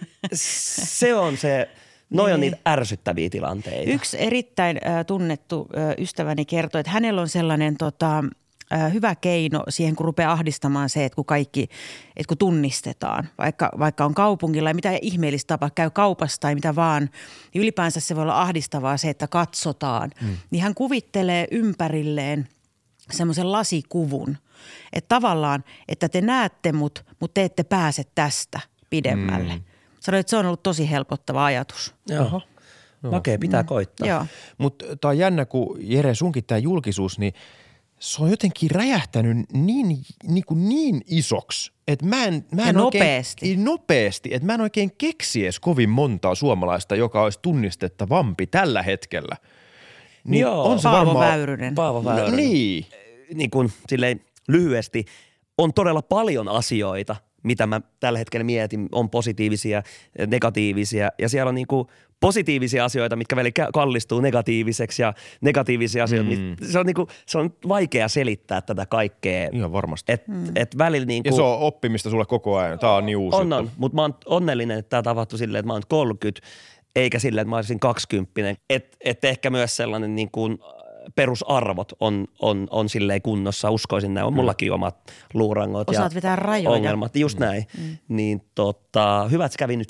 se on se. Noi niin. on niitä ärsyttäviä tilanteita. Yksi erittäin äh, tunnettu äh, ystäväni kertoi, että hänellä on sellainen tota, äh, hyvä keino siihen, kun rupeaa ahdistamaan se, että kun kaikki, että kun tunnistetaan, vaikka, vaikka on kaupungilla ja mitä ihmeellistä tapa, käy kaupassa tai mitä vaan, niin ylipäänsä se voi olla ahdistavaa se, että katsotaan. Mm. Niin hän kuvittelee ympärilleen semmoisen lasikuvun, että tavallaan, että te näette mut, mutta te ette pääse tästä pidemmälle. Mm. Sanoin, että se on ollut tosi helpottava ajatus. Joo. Makea, pitää mm. koittaa. Joo. Mutta tämä on jännä, kun Jere sunkin tämä julkisuus, niin se on jotenkin räjähtänyt niin, niin, kuin niin isoksi, että mä en, mä en ja oikein, nopeasti. Nopeasti, että mä en oikein keksi edes kovin montaa suomalaista, joka olisi tunnistettavampi tällä hetkellä. Niin Joo. on se Paavo varmaan, Väyrynen. Paavo Väyrynen. No, niin. Niin kuin silleen lyhyesti, on todella paljon asioita, mitä mä tällä hetkellä mietin, on positiivisia, negatiivisia ja siellä on niinku positiivisia asioita, mitkä välillä kallistuu negatiiviseksi ja negatiivisia asioita. Mm. Se on niinku, se on vaikea selittää tätä kaikkea. Ihan varmasti. Et, mm. et välillä niinku, ja se on oppimista sulle koko ajan. Tää on niin uusi on, on, mutta mä oon onnellinen, että tää tapahtui silleen, että mä oon kolmekymmentä, eikä silleen, että mä olisin kaksikymmentä. Että et ehkä myös sellainen niin kuin perusarvot on, on, on silleen kunnossa, uskoisin näin. On mullakin omat luurangot Osaat ja vetää rajoja. ongelmat, just mm. näin. Mm. Niin tota, hyvä, että se kävi nyt.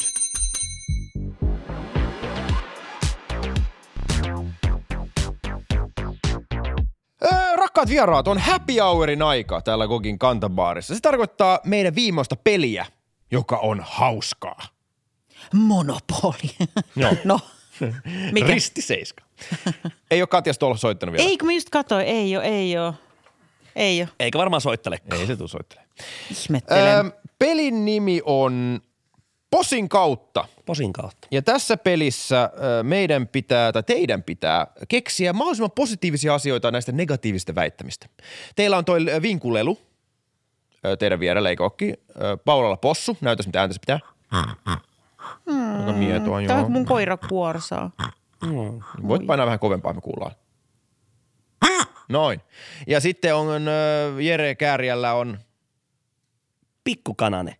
Öö, rakkaat vieraat, on happy hourin aika täällä Gogin kantabaarissa. Se tarkoittaa meidän viimeistä peliä, joka on hauskaa. Monopoli. Joo. No, mikä? Ristiseiska. Ei ole Katjas tuolla soittanut vielä. Ei, kun mä just katsoin, ei oo, ei oo. Ei oo. Eikä varmaan soittelekaan. Ei se tuu soittelemaan. Ihmettelen. Öö, pelin nimi on Posin kautta. Posin kautta. Ja tässä pelissä ö, meidän pitää, tai teidän pitää keksiä mahdollisimman positiivisia asioita näistä negatiivisista väittämistä. Teillä on toi vinkulelu, ö, teidän vierellä, eikö ookin? Ö, Paulalla possu, näytäs mitä ääntä se pitää. Hmm. Aika mietoa, Tämä joo. mun koira kuorsaa. Hmm. Voit painaa vähän kovempaa, me kuullaan. Noin. Ja sitten on ö, Jere Kääriällä on Pikkukanane.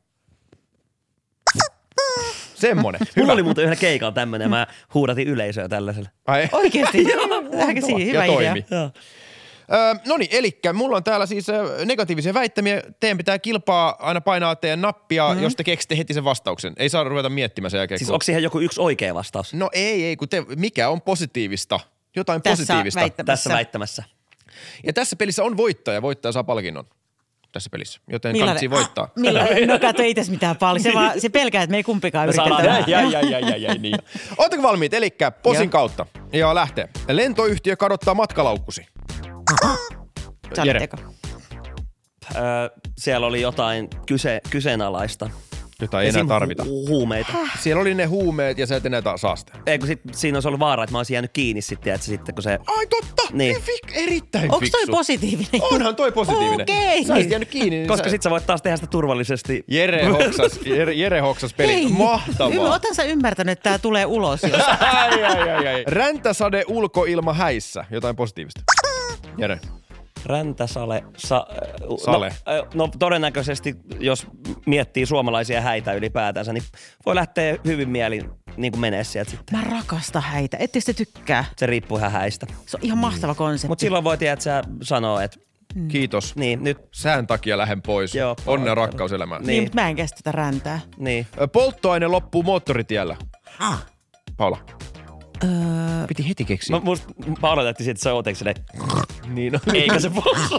semmonen. Mulla Hyvä. oli muuten yhdellä keikalla tämmönen ja mä huudatin yleisöä tällaisella. Ai. Oikeesti? Ehkä siinä, hyvä ja idea. toimi. Öö, no niin, elikkä mulla on täällä siis ö, negatiivisia väittämiä. Teidän pitää kilpaa aina painaa teidän nappia, mm-hmm. jos te keksitte heti sen vastauksen. Ei saa ruveta miettimään sen jälkeen. Siis kun... onko siihen joku yksi oikea vastaus? No ei, ei, kun te, mikä on positiivista? Jotain Tässä positiivista. väittämässä. Tässä väittämässä. Ja tässä pelissä on voittaja. Voittaja saa palkinnon tässä pelissä, joten Millainen? kannattaa voittaa. Millainen? No kato, ei tässä mitään paljon. Se, vaan, se pelkää, että me ei kumpikaan yritetä. Jäi, jäi, jäi, jäi, jäi, jäi, niin. Ootteko valmiit? Elikkä Posin Joo. kautta. Ja lähtee. Lentoyhtiö kadottaa matkalaukkusi. Jere. Saatteko? Öö, siellä oli jotain kyse, kyseenalaista. Jota ei enää Esim. tarvita. hu- huumeita. Siellä oli ne huumeet ja sä et enää saa sitä. Ei kun sit, siinä olisi ollut vaara, että mä olisin jäänyt kiinni sitten, että sitten kun se... Ai totta! Niin. Fik, erittäin Onko fiksu. toi positiivinen? Onhan toi positiivinen. Okei. Sä olisit jäänyt kiinni. Niin Koska sä... sit sä voit taas tehdä sitä turvallisesti. Jere hoksas, Jere, Jere hoksas peli. Ei. Mahtavaa. Otan sä ymmärtänyt, että tää tulee ulos jos. ai, ai, ai, ai. Räntäsade ulkoilma häissä. Jotain positiivista. Jere. Räntäsale. Sa, Sale. No, no todennäköisesti, jos miettii suomalaisia häitä ylipäätänsä, niin voi lähteä hyvin mielin niin kuin menee sieltä sitten. Mä rakastan häitä. Ettekö te tykkää? Se riippuu ihan häistä. Se on ihan mahtava konsepti. Mutta silloin voi tiedä, että sä sanoo, että Kiitos. niin nyt, Sään takia lähden pois. Joo, Onnea rakkauselämään. Niin, Niin. mutta mä en kestä tätä räntää. niin. Ö, Polttoaine loppuu moottoritiellä. Paula. Öö, Piti heti keksiä. No musta Paula näytti siitä, että se on oteeksi niin on. eikä se possu.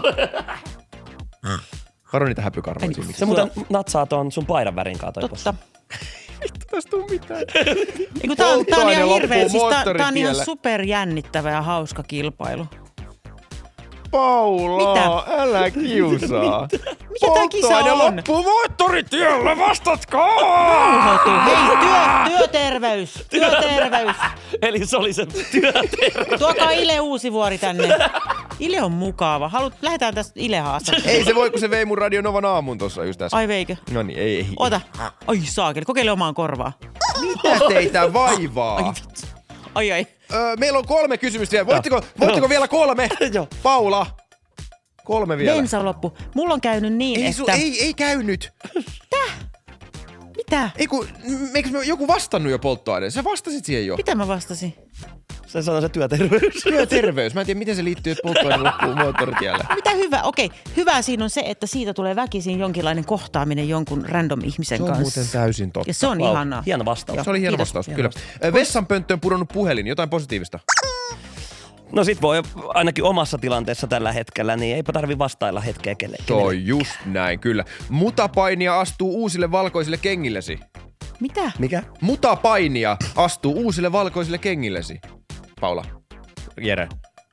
Varo niitä häpykarvoja. Ei, siinä. Se muuten natsaa ton sun paidan värin kaa toi possu. totta. Vittu, tästä tuu mitään. Ei, kun tää, on, tää on Polttoaine ihan loppuu hirveä. Siis tää, tää on moottoritiellä. ihan superjännittävä ja hauska kilpailu. Paula, älä kiusaa. Mikä tää kisa Polttoaine on? loppuu moottoritiellä, vastatkaa! Rauhoitu. Hei, työ, työterveys. Työterveys. Eli se oli se työterveys. Tuokaa Ile Uusivuori tänne. Ile on mukava. Haluat, lähdetään tästä Ile haastaa. Ei se voi, kun se vei mun Radio Novan aamun tossa just äsken. Ai veikö? No niin, ei, ei. Ota. Ai saakeli, kokeile omaan korvaa. Mitä teitä vaivaa? Ai vitsi. Ai ai. Öö, meillä on kolme kysymystä vielä. Voitteko, voitteko vielä kolme? Joo. Paula. Kolme vielä. Bensa loppu. Mulla on käynyt niin, Ei, että... su, ei, ei käynyt. Mitä? Ei kun, m- eikö me joku vastannut jo polttoaineen? Sä vastasit siihen jo. Mitä mä vastasin? Se sanoo se työterveys. Työterveys. Mä en tiedä, miten se liittyy, että polttoaine loppuu moottoritiellä. Mitä hyvä? Okei, hyvä siinä on se, että siitä tulee väkisin jonkinlainen kohtaaminen jonkun random ihmisen Se on kanssa. muuten täysin totta. Ja se on Wow, ihanaa. hieno vastaus. Joo, Se oli hieno kiitos. vastaus, Hieno kyllä. vastaus. Vessanpönttöön pudonnut puhelin, jotain positiivista. No sit voi ainakin omassa tilanteessa tällä hetkellä, niin eipä tarvi vastailla hetkeä kelle. Toi just näin, kyllä. Mutapainia astuu uusille valkoisille kengillesi. Mitä? Mikä? Mutapainia astuu uusille valkoisille kengillesi. Paula. Jere.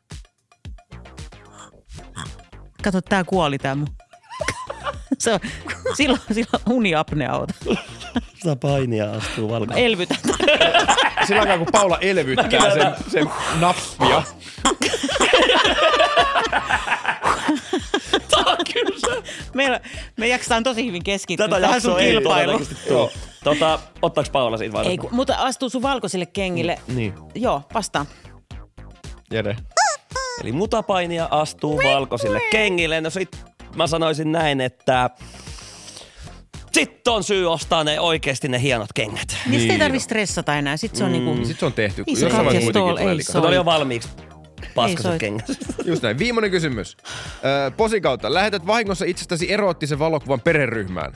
Kato, tää kuoli tää mun. Se on, silloin, silloin uniapnea ota. Sitä painia astuu valkoon. Elvytä. Sillä aikaa, kun Paula elvyttää sen, sen nappia. Tää on kyllä se. Me, me jaksetaan tosi hyvin keskittyä Tätä tähän sun jaksoa ei kilpailuun. todennäköisesti tuu. Tota, ottaaks Paula siitä vai? Ei, kun, mutta astuu sun valkoisille kengille. Niin. Joo, vastaan. Jere. Eli mutapainija astuu valkoisille kengille. No sit mä sanoisin näin, että sitten on syy ostaa ne oikeesti ne hienot kengät. Niin, niin ei Niin tarvi on. stressata enää. Sitten se on mm. niinku... Sit se on tehty. Iso Jossain vaiheessa katjastol, kuitenkin tulee ei liikaa. soi. Tuo oli jo valmiiksi paskaset soit. kengät. Just näin. Viimeinen kysymys. Öö, Posi kautta. Lähetät vahingossa itsestäsi eroottisen valokuvan perheryhmään.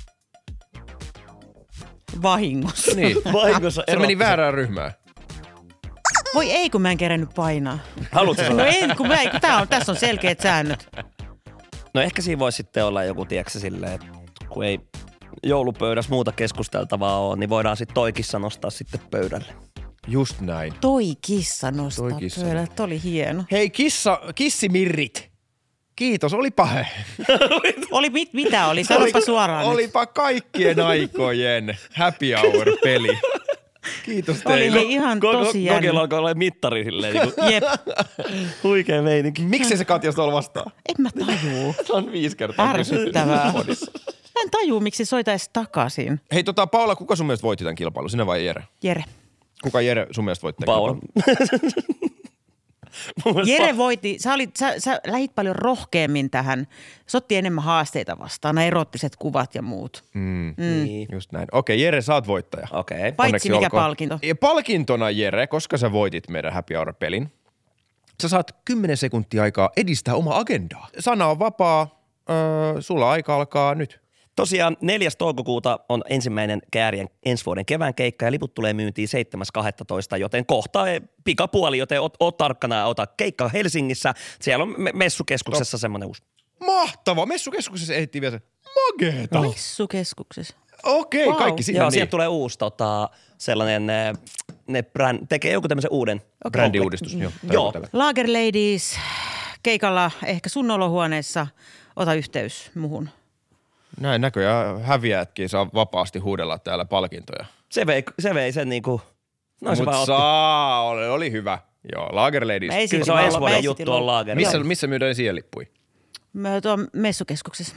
Vahingossa. Niin. Vahingossa Se meni väärään ryhmään. Voi ei, kun mä en kerännyt painaa. Haluatko No sanoa? ei, kun mä ei, kun tää on, tässä on selkeät säännöt. No ehkä siinä voisi sitten olla joku, tiedätkö, silleen, että kun ei joulupöydässä muuta keskusteltavaa ole, niin voidaan sitten toi kissa nostaa sitten pöydälle. Just näin. Toi kissa nostaa Toi kissa. pöydälle. Toi oli hieno. Hei kissa, kissimirrit. Kiitos, olipa he. Oli mit, mitä oli? Sanoppa suoraan nyt. Olipa kaikkien aikojen happy hour-peli. Kiitos Oli teille. hei ihan tosi jännä. Kokilla alkoi olla mittari silleen, niin kuin Jep. huikea meininki. Miksi se Katja tuolla vastaa? En mä tajuu. Se on viisi kertaa Ärsyttävää. kysytty. Mä en tajuu, miksi se soita edes takaisin. Hei tota, Paula, kuka sun mielestä voitti tämän kilpailun? Sinä vai Jere? Jere. Kuka Jere sun mielestä voitti tämän Paula. kilpailun? Mun mielestä Jere voitti, sä, olit, sä, sä lähit paljon rohkeammin tähän. Se otti enemmän haasteita vastaan, nämä erottiset kuvat ja muut. Mm. Niin. Just näin. Okei, Jere, sä oot voittaja. Okei. Okay. Paitsi Onneksi mikä olkoon. palkinto. Ja palkintona, Jere, koska sä voitit meidän Happy Hour-pelin, sä saat kymmenen sekuntia aikaa edistää omaa agendaa. Sana on vapaa, öö, sulla aika alkaa nyt. Tosiaan neljäs toukokuuta on ensimmäinen Käärien ensi vuoden kevään keikka ja liput tulee myyntiin seitsemäs kahdestoista joten kohta pikapuoli, joten oot, oot tarkkana ja ota keikka Helsingissä. Siellä on me- messukeskuksessa semmoinen uusi. Mahtava! Messukeskuksessa ehittiin vielä se. Mageeta! Messukeskuksessa. Okei, Vau. kaikki sinne. Joo, niin. sieltä tulee uusi tota, sellainen, ne, ne brand, tekee joku tämmöisen uuden. Brändiuudistus. Joo. Joo. tällä. Lager Ladies, keikalla ehkä sun olohuoneessa, ota yhteys muhun. Näin näköjään häviäjätkin saa vapaasti huudella täällä palkintoja. Se vei, se vei sen niinku, no se Mut vaan otti. saa, oli, oli hyvä. Joo, Lager Ladies. Mä esitin Kyllä se on logo- ensi mä vuoden esitin juttu on logo. Lager. Missä, Joo. missä myydään siellä lippuja? Mä tuon messukeskuksessa.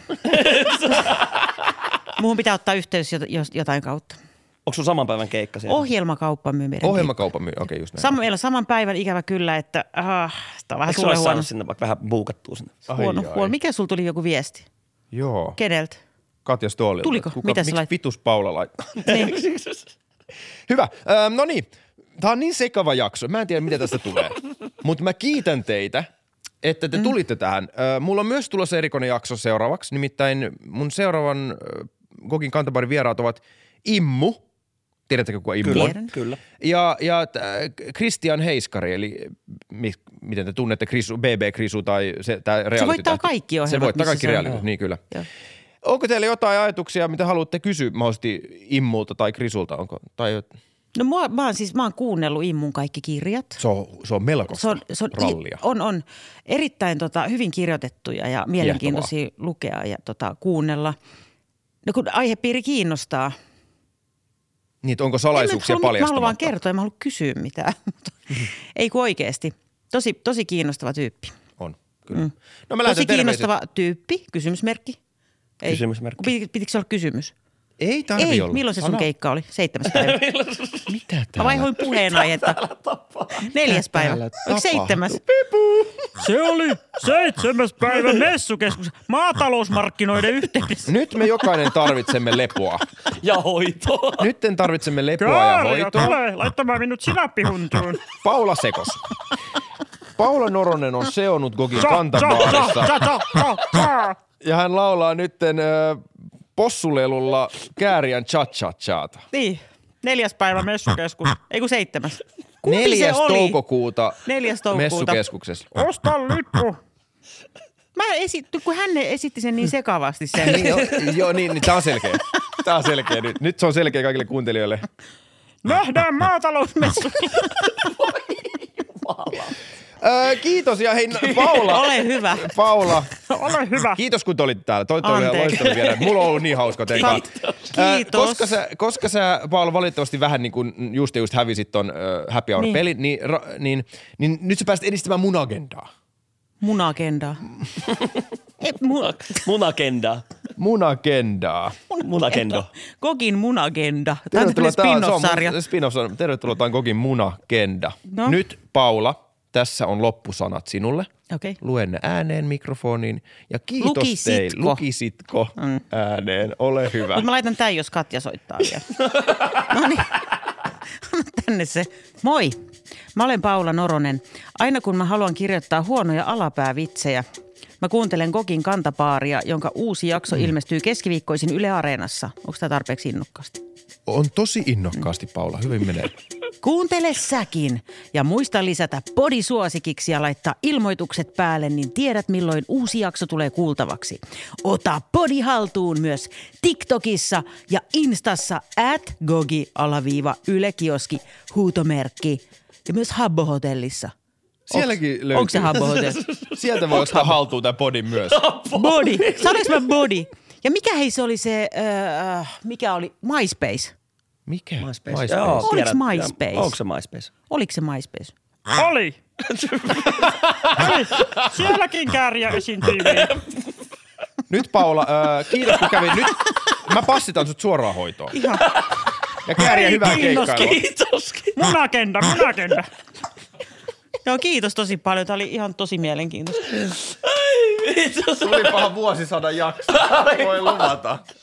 Muhun pitää ottaa yhteys jot- jos- jotain kautta. Onko sun saman päivän keikka siellä? Ohjelmakauppa myy meidän. Ohjelmakaupan myy, okei okay, just näin. Sam- meillä on saman päivän ikävä kyllä, että ah, tämä on vähän Eikö sulle sulle huono. saanut sinne vaikka vähän buukattua sinne? Ai, Huono, ai. huono. Mikä sulla tuli joku viesti? Joo, Keneltä? Katja Stoolilta. Tuliko? Kuka, Mitä sä miksi lait- vitus Paula laittaa? Niin. Hyvä. Ähm, no niin, tää on niin sekava jakso. Mä en tiedä, mitä tästä tulee. Mutta mä kiitän teitä, että te tulitte tähän. Äh, mulla on myös tulossa erikoinen jakso seuraavaksi. Nimittäin mun seuraavan äh, Gogin kantabarin vieraat ovat Immu. Tiedättekö, kuka Immu on? Tiedän. Kyllä. Ja, ja äh, Christian Heiskari, eli mi, miten te tunnette Krisu, B B Krisu tai se, tää reality. voittaa kaikki ohjelmat, Se voittaa missä kaikki se on. reality, Joo. niin kyllä. Joo. Onko teillä jotain ajatuksia, mitä haluatte kysyä mahdollisesti Immulta tai Krisulta? Onko, tai, No mua, mä, oon siis, mä oon kuunnellut Immun kaikki kirjat. se on, se on melkoista Se on, se on, rallia. on, on erittäin tota, hyvin kirjoitettuja ja mielenkiintoisia lukea ja tota, kuunnella. No kun aihepiiri kiinnostaa. Niin, että onko En salaisuuksia mä halua- Mä haluan vaan paljastamatta? kertoa, en mä halua kysyä mitään. Ei kun oikeasti. Tosi, tosi kiinnostava tyyppi. On, kyllä. Mm. No mä Tosi lähetän terveiset. kiinnostava tyyppi, kysymysmerkki. Ei. Kysymysmerkki. Piti, pitikö se olla kysymys? Ei tarvi Ei, olla. milloin se sun Sano. keikka oli? Seitsemäs päivä. Mitä Mä täällä? vaihoin puheenaihetta. Neljäs päivä. täällä Oliko seitsemäs? Se oli seitsemäs päivä messukeskus maatalousmarkkinoiden yhteydessä. Nyt me jokainen tarvitsemme lepoa. Ja hoitoa. Nyt tarvitsemme lepoa ja Kaaria, hoitoa. tule laittamaan minut sinappihuntuun. Paula Sekos. Paula Noronen on seonut Gogin Sa, sa, kantabaarissa sa, sa, sa, sa. ja hän laulaa nytten ö, possulelulla Kääriän cha-cha-chaata. Niin. Neljäs päivä messukeskus. Ei kun seitsemäs. Kumpi Neljäs se oli? toukokuuta Neljäs toukokuuta. messukeskuksessa. Osta lippu. Mä esitty, kun hän esitti sen niin sekavasti sen. Niin, joo, joo, niin, niin tää on selkeä. Tää on selkeä nyt. Nyt se on selkeä kaikille kuuntelijoille. Nähdään maatalousmessu. Öö, kiitos ja hei Paula. Ole hyvä. Paula, Ole hyvä. kiitos kun te olitte täällä. Toi oli Anteeksi. loistava vieraat. Mulla on ollut niin hauska teidän kanssa. Öö, Kiitos. Koska sä, koska sä, Paula, valitettavasti vähän niin kuin just ja just hävisit ton ö, Happy Hour-pelin, niin. Niin, ra, niin, niin nyt sä pääset edistämään mun agendaa. Munagendaa. Ei, mu- Munagenda. Munagendaa. Munagendo. Kokin munagenda. Tämä on Tervetuloa, tämmöinen tää on- spin-off-sarja. se on mun spin-off-sarja. Tervetuloa, tämä on Kokin Munagenda. No. Nyt Paula, tässä on loppusanat sinulle. Okei. Okay. Luen ne ääneen mikrofoniin ja kiitos Lukisitko? teille. Lukisitko mm. ääneen? Ole hyvä. Mutta mä laitan tämän, jos Katja soittaa vielä. No niin. Anna tänne se. Moi. Mä olen Paula Noronen. Aina kun mä haluan kirjoittaa huonoja alapäävitsejä, mä kuuntelen Kokin kantapaaria, jonka uusi jakso mm. ilmestyy keskiviikkoisin Yle Areenassa. Onko tämä tarpeeksi innokkaasti? On tosi innokkaasti, Paula. Hyvin menee. Kuuntele säkin ja muista lisätä podisuosikiksi ja laittaa ilmoitukset päälle, niin tiedät milloin uusi jakso tulee kuultavaksi. Ota podi haltuun myös TikTokissa ja Instassa at gogi alaviiva ylekioski huutomerkki ja myös Habbo Hotellissa. Sielläkin löytyy. Onko se Habbo Hotel? Sieltä voi ottaa haltuun tämän podin myös. Body. Sanoinko mä body? Ja mikä hei se oli se, äh, mikä oli MySpace? Mikä? MySpace. MySpace. Joo, Oliko tiedän. MySpace? Onko se MySpace? Oliko se MySpace? Oli. Oli. Sielläkin kääriä esiintyy. Nyt Paula, äh, kiitos kun kävin. Nyt mä passitan sut suoraan hoitoon. Ihan. Ja Kääriä hyvää Kiitos, keikkailua. Kiitos. Munagenda, munagenda. Joo, kiitos tosi paljon. Tämä oli ihan tosi mielenkiintoista. Tulipahan vuosisadan jakso. Voi luvata.